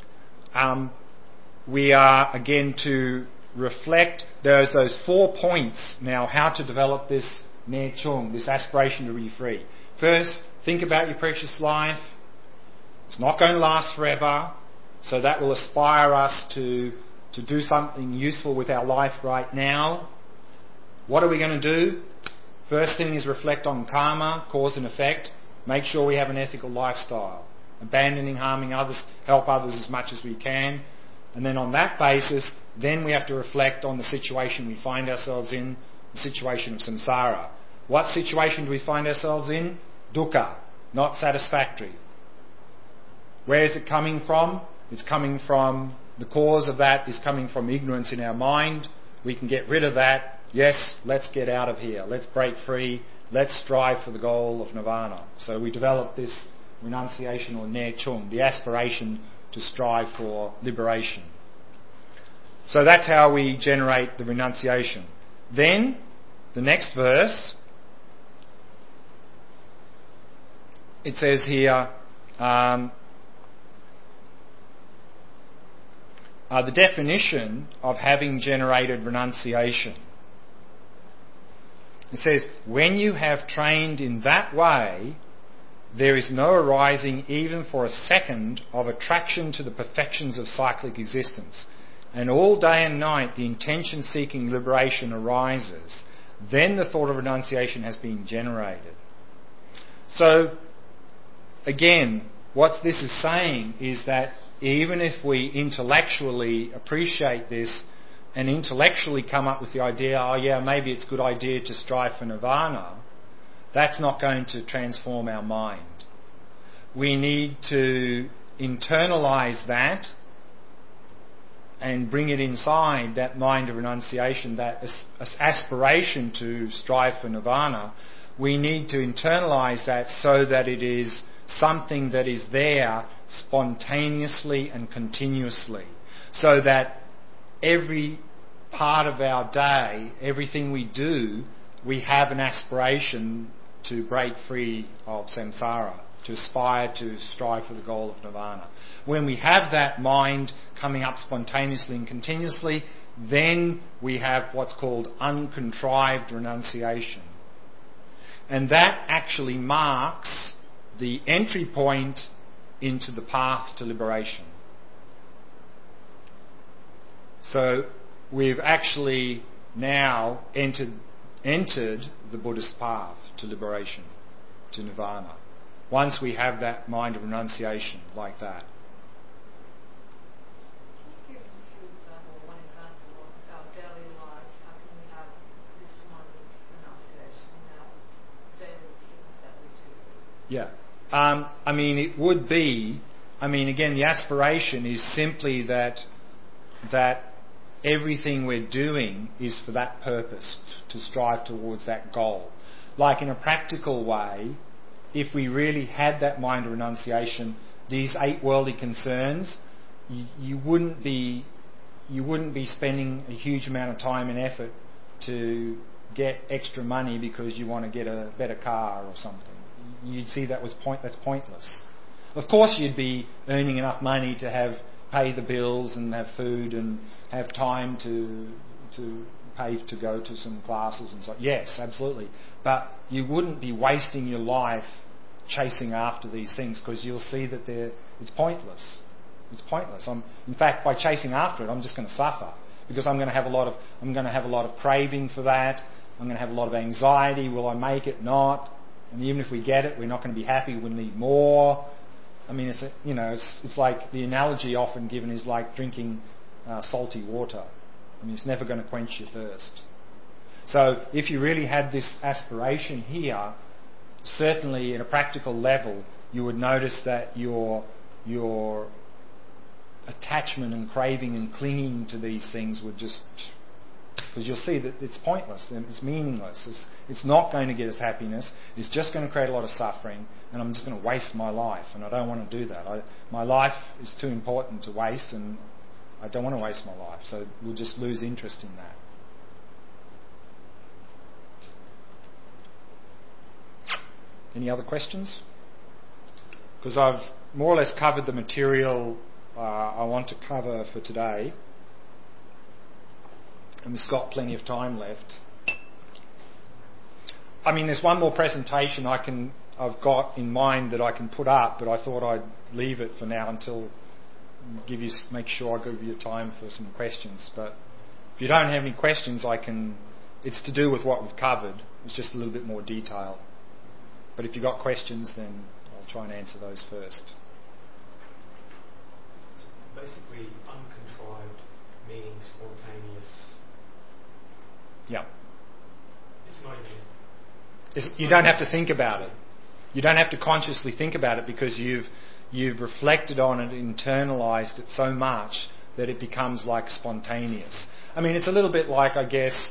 we are again to reflect those 4 points now, how to develop this ne chung, this aspiration to be free. First, think about your precious life. It's not going to last forever, so that will aspire us to do something useful with our life right now. What are we going to do? First thing is reflect on karma, cause and effect. Make sure we have an ethical lifestyle. Abandoning harming others, help others as much as we can. And then on that basis, then we have to reflect on the situation we find ourselves in, the situation of samsara. What situation do we find ourselves in? Dukkha, not satisfactory. Where is it coming from? It's coming from, the cause of that is coming from ignorance in our mind. We can get rid of that. Yes, let's get out of here. Let's break free. Let's strive for the goal of nirvana. So we develop this renunciation or ne chung, the aspiration to strive for liberation. So that's how we generate the renunciation. Then, the next verse, it says here, the definition of having generated renunciation. It says, when you have trained in that way, there is no arising even for a second of attraction to the perfections of cyclic existence. And all day and night the intention-seeking liberation arises. Then the thought of renunciation has been generated. So, again, what this is saying is that even if we intellectually appreciate this and intellectually come up with the idea, oh yeah, maybe it's a good idea to strive for nirvana, that's not going to transform our mind. We need to internalize that and bring it inside that mind of renunciation, that aspiration to strive for nirvana. We need to internalize that so that it is something that is there spontaneously and continuously, so that every part of our day, everything we do, we have an aspiration to break free of samsara, to aspire to strive for the goal of nirvana. When we have that mind coming up spontaneously and continuously, then we have what's called uncontrived renunciation. And that actually marks the entry point into the path to liberation. So we've actually now entered the Buddhist path to liberation, to nirvana, once we have that mind of renunciation like that. Can you give one example of our daily lives? How can we have this mind of renunciation in our daily things that we do? Yeah. It would be, again, the aspiration is simply that everything we're doing is for that purpose, to strive towards that goal. Like in a practical way, if we really had that mind of renunciation, these 8 worldly concerns, you wouldn't be spending a huge amount of time and effort to get extra money because you want to get a better car or something. You'd see that's pointless. Of course you'd be earning enough money to pay the bills and have food and have time to pay to go to some classes and so. Yes, absolutely. But you wouldn't be wasting your life chasing after these things, because you'll see that it's pointless. It's pointless. In fact, by chasing after it, I'm just going to suffer, because I'm going to have a lot of craving for that. I'm going to have a lot of anxiety. Will I make it? Not. And even if we get it, we're not going to be happy. We'll need more. It's like the analogy often given is like drinking salty water. It's never going to quench your thirst. So if you really had this aspiration here, certainly at a practical level, you would notice that your attachment and craving and clinging to these things would just because you'll see that it's pointless and it's meaningless. It's not going to get us happiness. It's just going to create a lot of suffering, and I'm just going to waste my life, and I don't want to do that. My life is too important to waste, and I don't want to waste my life, so we'll just lose interest in that. Any other questions? Because I've more or less covered the material I want to cover for today, and we've got plenty of time left. I mean, there's one more presentation I've got in mind that I can put up, but I thought I'd leave it for now until make sure I give you time for some questions. But if you don't have any questions, it's to do with what we've covered. It's just a little bit more detail. But if you've got questions, then I'll try and answer those first. So basically, uncontrived meaning spontaneous. Yeah. It's not even... You don't have to think about it. You don't have to consciously think about it because you've reflected on it, internalized it so much that it becomes like spontaneous. I mean, it's a little bit like, I guess,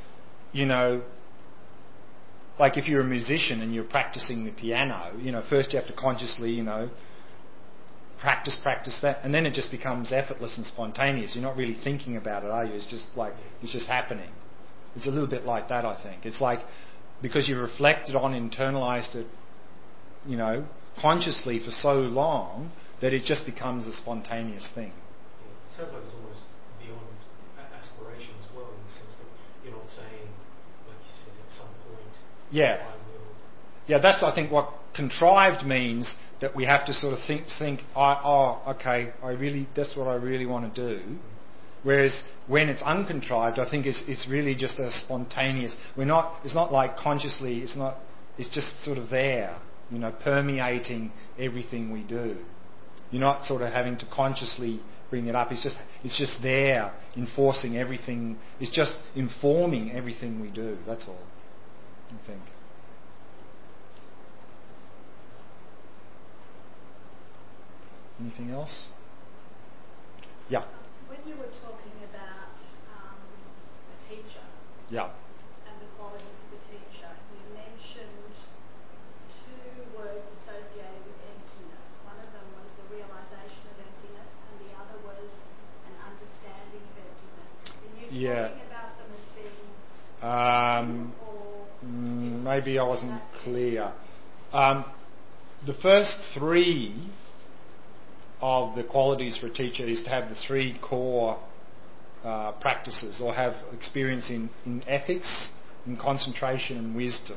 like if you're a musician and you're practicing the piano, first you have to consciously, practice that, and then it just becomes effortless and spontaneous. You're not really thinking about it, are you? It's just happening. It's a little bit like that, I think. It's like because you've reflected on, internalized it, consciously for so long that it just becomes a spontaneous thing. Yeah. It sounds like it's almost beyond aspiration as well, in the sense that you're not saying, like you said, at some point. Yeah. Yeah, that's, I think, what contrived means, that we have to sort of think, okay, that's what I really want to do. Whereas when it's uncontrived, I think it's really just a spontaneous. It's not like consciously. It's just sort of there, permeating everything we do. You're not sort of having to consciously bring it up. It's just there, enforcing everything. It's just informing everything we do. That's all, I think. Anything else? Yeah. When you were talking about a teacher, yeah, and the qualities of the teacher, you mentioned two words associated with emptiness. One of them was the realization of emptiness, and the other was an understanding of emptiness. Are you talking about them as being or maybe I wasn't clear. The first three of the qualities for a teacher is to have the three core practices, or have experience in ethics, in concentration and wisdom.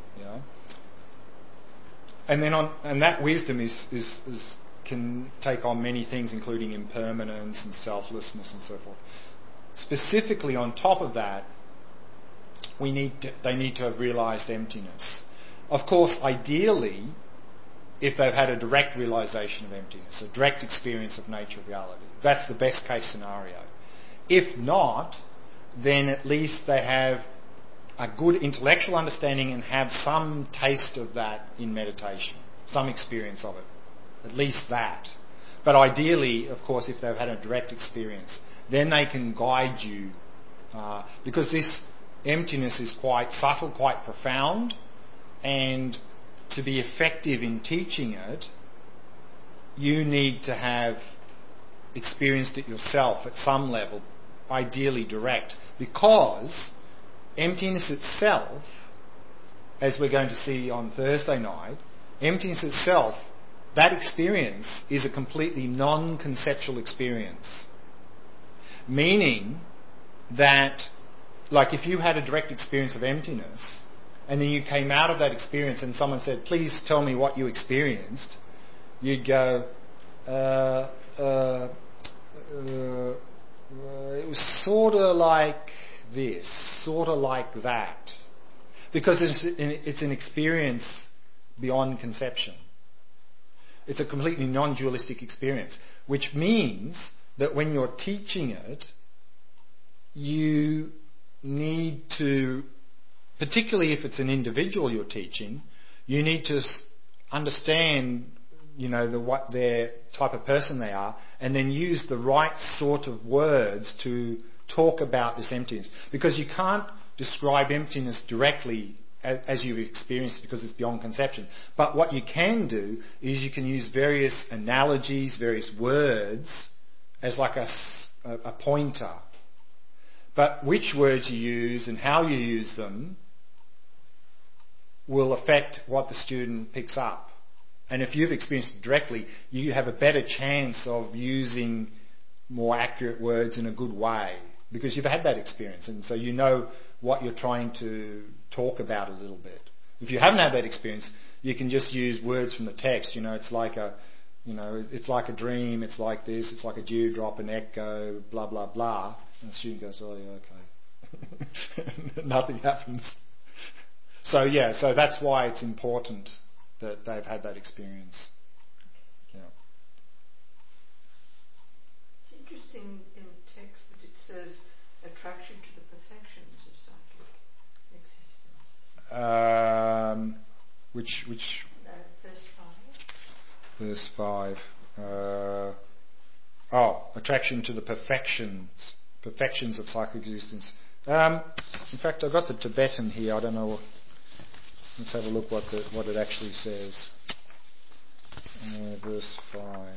And then and that wisdom can take on many things, including impermanence and selflessness and so forth. Specifically, on top of that, they need to have realised emptiness. Of course, ideally, if they've had a direct realisation of emptiness, a direct experience of nature of reality. That's the best case scenario. If not, then at least they have a good intellectual understanding and have some taste of that in meditation, some experience of it. At least that. But ideally, of course, if they've had a direct experience, then they can guide you, because this emptiness is quite subtle, quite profound, and to be effective in teaching it, you need to have experienced it yourself at some level, ideally direct, because emptiness itself, as we're going to see on Thursday night, emptiness itself, that experience is a completely non-conceptual experience. Meaning that, like if you had a direct experience of emptiness, and then you came out of that experience and someone said, please tell me what you experienced, you'd go, it was sort of like this, sort of like that. Because it's an experience beyond conception. It's a completely non-dualistic experience, which means that when you're teaching it, you need to, particularly if it's an individual you're teaching, you need to understand, what their type of person they are, and then use the right sort of words to talk about this emptiness. Because you can't describe emptiness directly as you've experienced it because it's beyond conception. But what you can do is you can use various analogies, various words as like a pointer. But which words you use and how you use them will affect what the student picks up. And if you've experienced it directly, you have a better chance of using more accurate words in a good way because you've had that experience, and so you know what you're trying to talk about a little bit. If you haven't had that experience, you can just use words from the text. It's like it's like a dream, it's like this, it's like a dewdrop, an echo, blah blah blah. And the student goes, oh yeah, okay. Nothing happens. So that's why it's important that they've had that experience. Yeah. It's interesting in the text that it says attraction to the perfections of psychic existence. Which? Verse 5. Verse 5. Attraction to the perfections of psychic existence. In fact, I've got the Tibetan here. I don't know. Let's have a look what it actually says. Verse 5.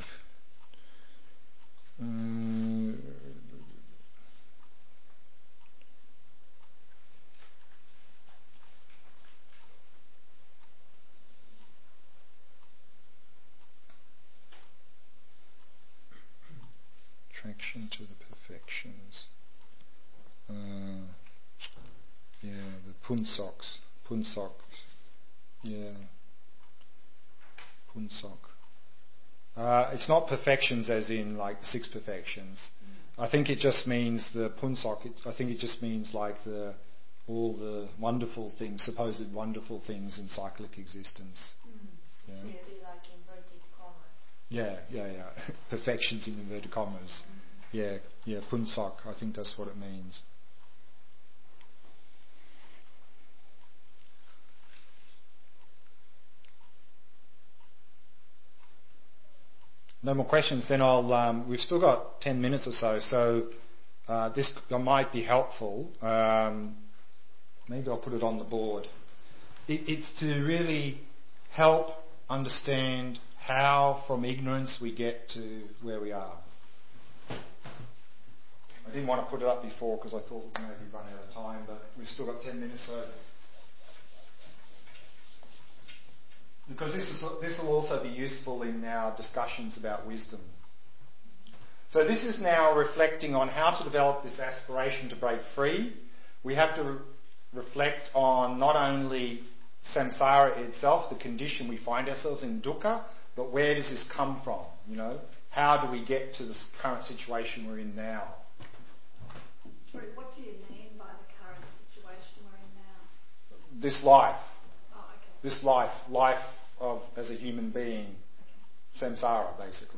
Attraction to the perfections. The Punsoks. Yeah. Punsok. It's not perfections as in like the 6 perfections. I think it just means the Punsok. I think it just means like all the wonderful things, supposed wonderful things in cyclic existence. Yeah. It would be like inverted commas. Yeah. Perfections in inverted commas. Yeah, Punsok. I think that's what it means. No more questions. Then we've still got 10 minutes or so. This might be helpful. Maybe I'll put it on the board. It's to really help understand how from ignorance we get to where we are. I didn't want to put it up before because I thought we'd maybe run out of time, but we've still got 10 minutes, so because this will also be useful in our discussions about wisdom. So this is now reflecting on how to develop this aspiration to break free. We have to reflect on not only samsara itself, the condition we find ourselves in, dukkha, but where does this come from? How do we get to this current situation we're in now? Sorry, what do you mean by the current situation we're in now? This life. Oh, okay. This life of as a human being, samsara, basically.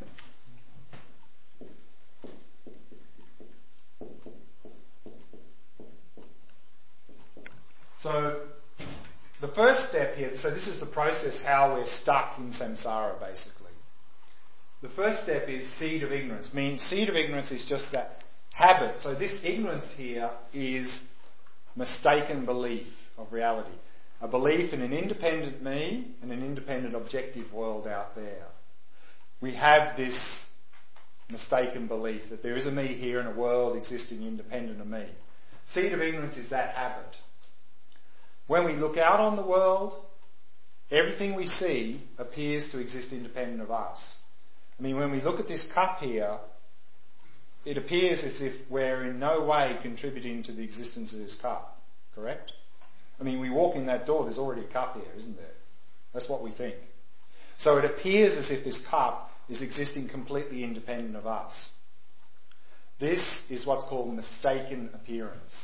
So the first step here, so this is the process how we're stuck in samsara, basically. The first step is seed of ignorance. Seed of ignorance is just that habit. So this ignorance here is mistaken belief of reality. A belief in an independent me and an independent objective world out there. We have this mistaken belief that there is a me here and a world existing independent of me. Seed of ignorance is that habit. When we look out on the world, everything we see appears to exist independent of us. When we look at this cup here, it appears as if we're in no way contributing to the existence of this cup. Correct? We walk in that door, there's already a cup here, isn't there? That's what we think. So it appears as if this cup is existing completely independent of us. This is what's called mistaken appearance.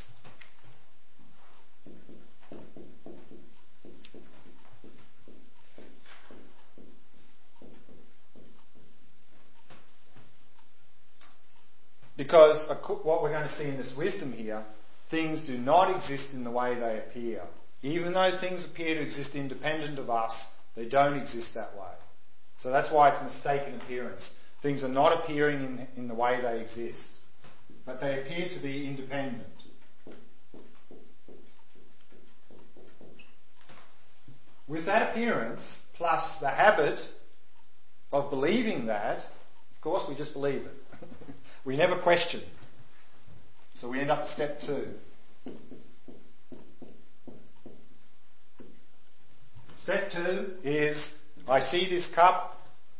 Because what we're going to see in this wisdom here, things do not exist in the way they appear. Even though things appear to exist independent of us, they don't exist that way. So that's why it's mistaken appearance. Things are not appearing in the way they exist. but they appear to be independent. With that appearance, plus the habit of believing that, of course we just believe it. We never question. So we end up at step 2. Step 2 is, I see this cup,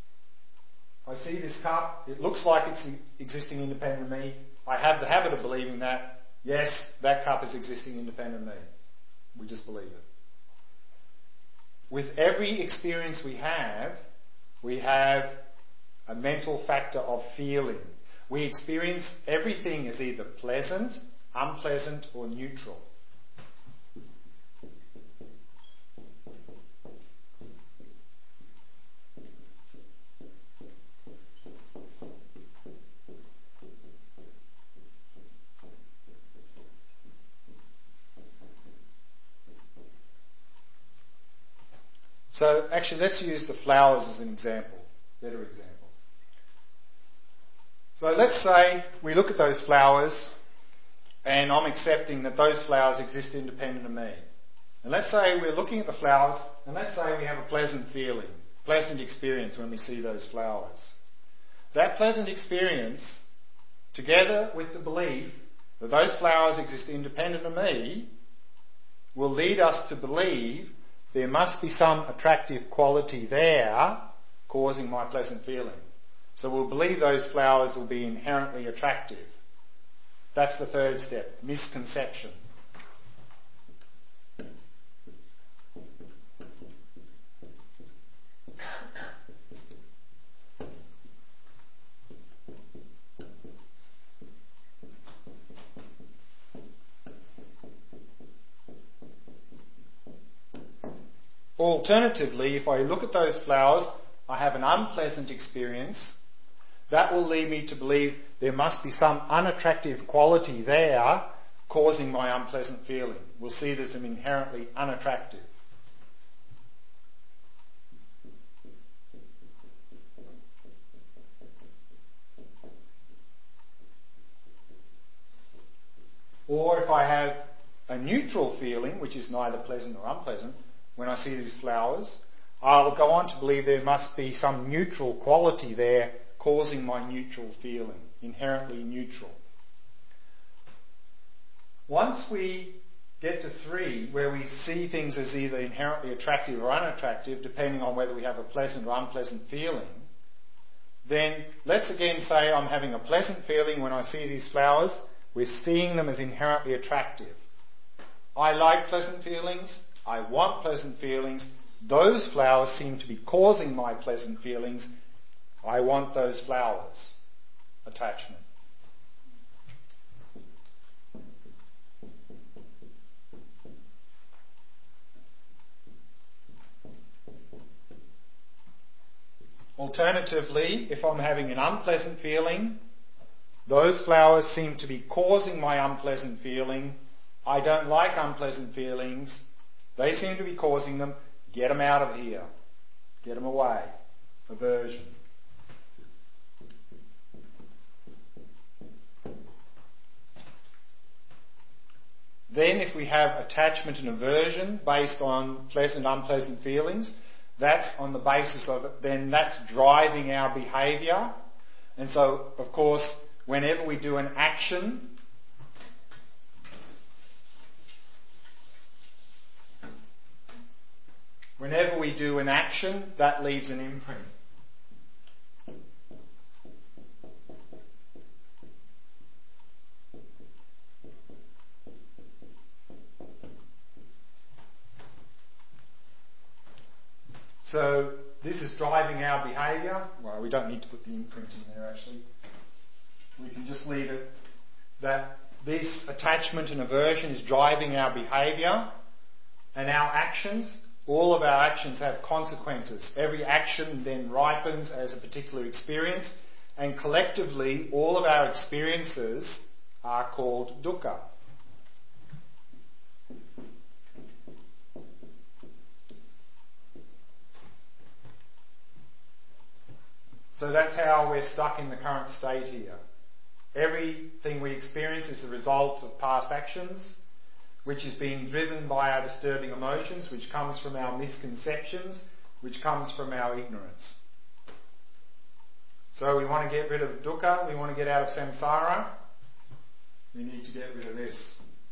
it looks like it's existing independent of me. I have the habit of believing that, yes, that cup is existing independent of me. We just believe it. With every experience we have a mental factor of feeling. We experience everything as either pleasant, unpleasant, or neutral. So actually let's use the flowers as an example, better example. So let's say we look at those flowers and I'm accepting that those flowers exist independent of me. And let's say we're looking at the flowers and let's say we have a pleasant feeling, pleasant experience when we see those flowers. That pleasant experience, together with the belief that those flowers exist independent of me, will lead us to believe there must be some attractive quality there causing my pleasant feeling. So we'll believe those flowers will be inherently attractive. That's the third step, misconception. Alternatively, if I look at those flowers, I have an unpleasant experience. That will lead me to believe there must be some unattractive quality there causing my unpleasant feeling. We'll see it as inherently unattractive. Or if I have a neutral feeling, which is neither pleasant nor unpleasant, when I see these flowers, I'll go on to believe there must be some neutral quality there causing my neutral feeling, inherently neutral. Once we get to 3, where we see things as either inherently attractive or unattractive, depending on whether we have a pleasant or unpleasant feeling, then let's again say I'm having a pleasant feeling when I see these flowers. We're seeing them as inherently attractive. I like pleasant feelings. I want pleasant feelings. Those flowers seem to be causing my pleasant feelings. I want those flowers. Attachment. Alternatively, if I'm having an unpleasant feeling, those flowers seem to be causing my unpleasant feeling. I don't like unpleasant feelings. They seem to be causing them. Get them out of here. Get them away. Aversion. Then if we have attachment and aversion based on pleasant, unpleasant feelings, that's on the basis of it, then that's driving our behaviour. And so, of course, whenever we do an action, that leaves an imprint. So this is driving our behaviour. Well, we don't need to put the imprint in there actually. We can just leave it that this attachment and aversion is driving our behaviour and our actions. All of our actions have consequences. Every action then ripens as a particular experience, and collectively all of our experiences are called dukkha. So that's how we're stuck in the current state here. Everything we experience is the result of past actions, which is being driven by our disturbing emotions, which comes from our misconceptions, which comes from our ignorance. So we want to get rid of dukkha, we want to get out of samsara, we need to get rid of this.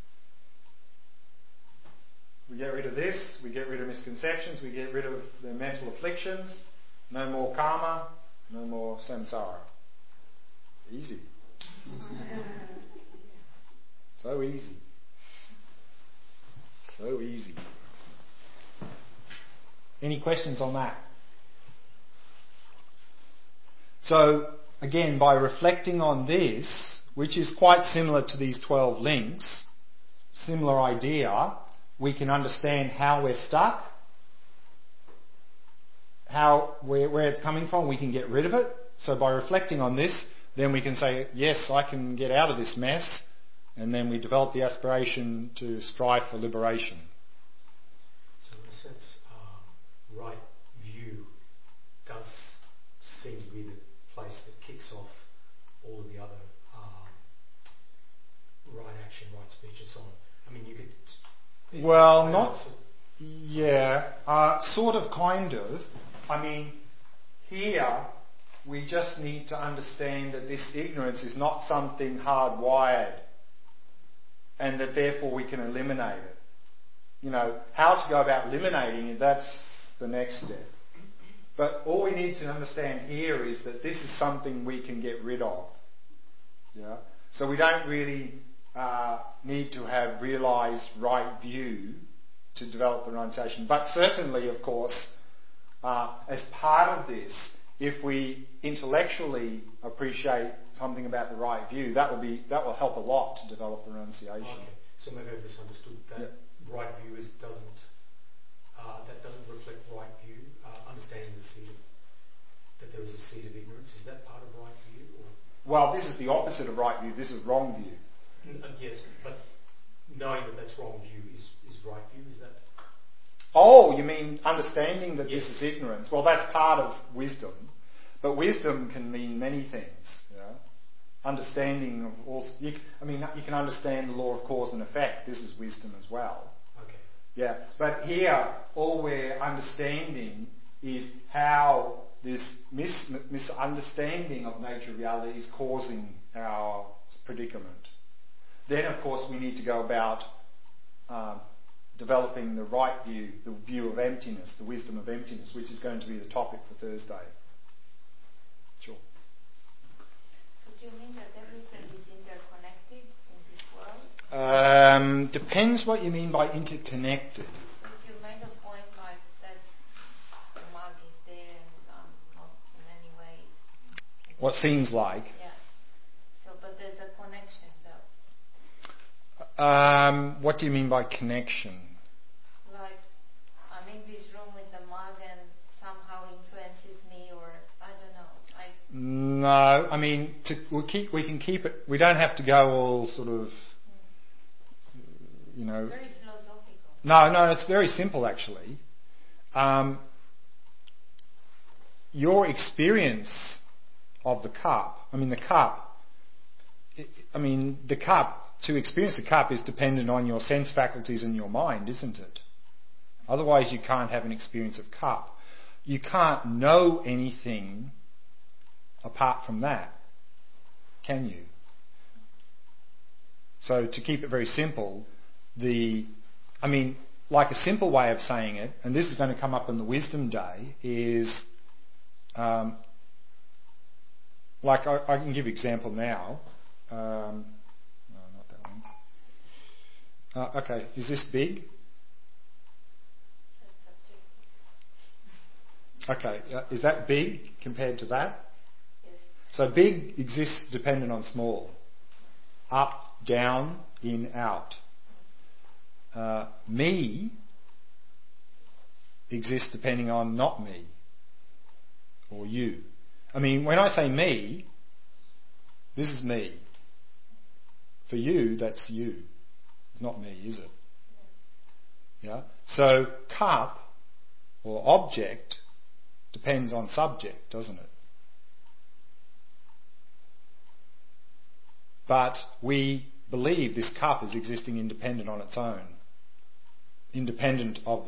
We get rid of this, we get rid of misconceptions, we get rid of the mental afflictions, no more karma, no more samsara. Easy. So easy. So easy. Any questions on that? So, again, by reflecting on this, which is quite similar to these 12 links, similar idea, we can understand how we're stuck, where it's coming from, we can get rid of it. So by reflecting on this, then we can say, yes, I can get out of this mess, and then we develop the aspiration to strive for liberation. So in a sense, right view does seem to be the place that kicks off all of the other right action, right speech and so on. I mean, you could... Well, not... Yeah, sort of, kind of. I mean, here we just need to understand that this ignorance is not something hardwired and that therefore we can eliminate it. You know, how to go about eliminating it, that's the next step. But all we need to understand here is that this is something we can get rid of. Yeah? So we don't really need to have realised right view to develop the renunciation. But certainly, of course, as part of this, if we intellectually appreciate something about the right view, that will help a lot to develop the renunciation. Okay. So maybe I've misunderstood that. Right view doesn't reflect right view. Understanding that there is a seed of ignorance, is that part of right view? Or? Well, this is the opposite of right view. This is wrong view. Yes, but knowing that that's wrong view is right view. Is that? Oh, you mean understanding that Yes. this is ignorance? Well, that's part of wisdom. But wisdom can mean many things. Yeah? Understanding of all... you can understand the law of cause and effect. This is wisdom as well. Okay. Yeah. But here, all we're understanding is how this misunderstanding of nature of reality is causing our predicament. Then, of course, we need to go about developing the right view, the view of emptiness, the wisdom of emptiness, which is going to be the topic for Thursday. Sure. So do you mean that everything is interconnected in this world? Depends what you mean by interconnected. Because you made a point like that the mug is there and not in any way... What seems like. Yeah. So, but there's a connection though. What do you mean by connection? Like, I'm in this room with the mug and somehow influences me, or I don't know. No, I mean, we can keep it. We don't have to go all sort of, you know. Very philosophical. No, it's very simple actually. Your experience of the cup. To experience the cup is dependent on your sense faculties and your mind, isn't it? Otherwise you can't have an experience of cup. You can't know anything apart from that, can you? So to keep it very simple, like a simple way of saying it, and this is going to come up in the Wisdom Day, is like I can give you an example now. Okay, is this big? Okay, is that big compared to that? Yes. So big exists dependent on small. Up, down, in, out. Me exists depending on not me or you. I mean, when I say me, this is me. For you, that's you. It's not me, is it? Yeah. So cup or object depends on subject, doesn't it? But we believe this cup is existing independent on its own. Independent of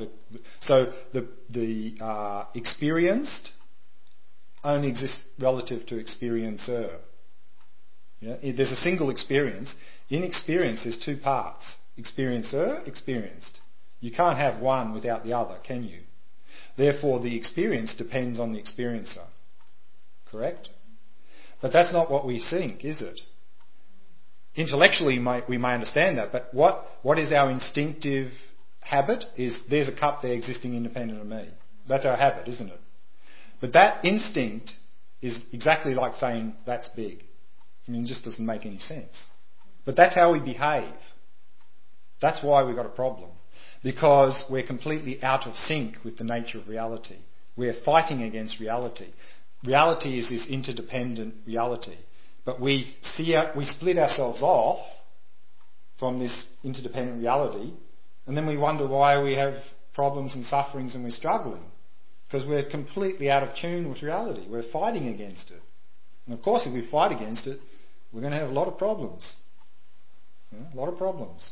the experienced only exists relative to experiencer. Yeah? There's a single experience. In experience, there's two parts. Experiencer, experienced. You can't have one without the other, can you? Therefore, the experience depends on the experiencer. Correct? But that's not what we think, is it? Intellectually, we may understand that, but what is our instinctive habit? Is there's a cup there existing independent of me. That's our habit, isn't it? But that instinct is exactly like saying that's big. I mean, it just doesn't make any sense. But that's how we behave. That's why we've got a problem. Because we're completely out of sync with the nature of reality. We're fighting against reality. Reality is this interdependent reality. But we split ourselves off from this interdependent reality, and then we wonder why we have problems and sufferings and we're struggling. Because we're completely out of tune with reality. We're fighting against it. And of course, if we fight against it, we're going to have a lot of problems. Yeah, a lot of problems.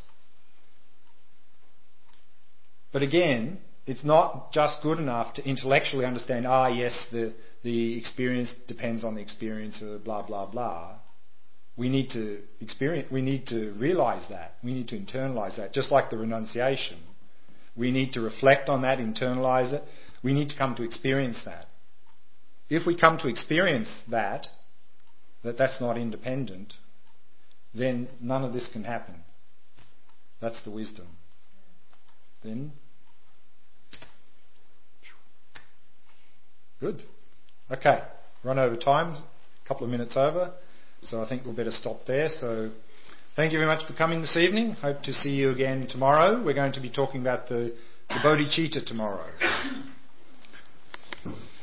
But again, it's not just good enough to intellectually understand, yes, the experience depends on the experiencer, blah, blah, blah. We need to realise that. We need to internalise that, just like the renunciation. We need to reflect on that, internalise it. We need to come to experience that. If we come to experience that's not independent, then none of this can happen. That's the wisdom. Then, good. Okay, run over time, a couple of minutes over, so I think we'll better stop there. So, thank you very much for coming this evening. Hope to see you again tomorrow. We're going to be talking about the bodhicitta tomorrow.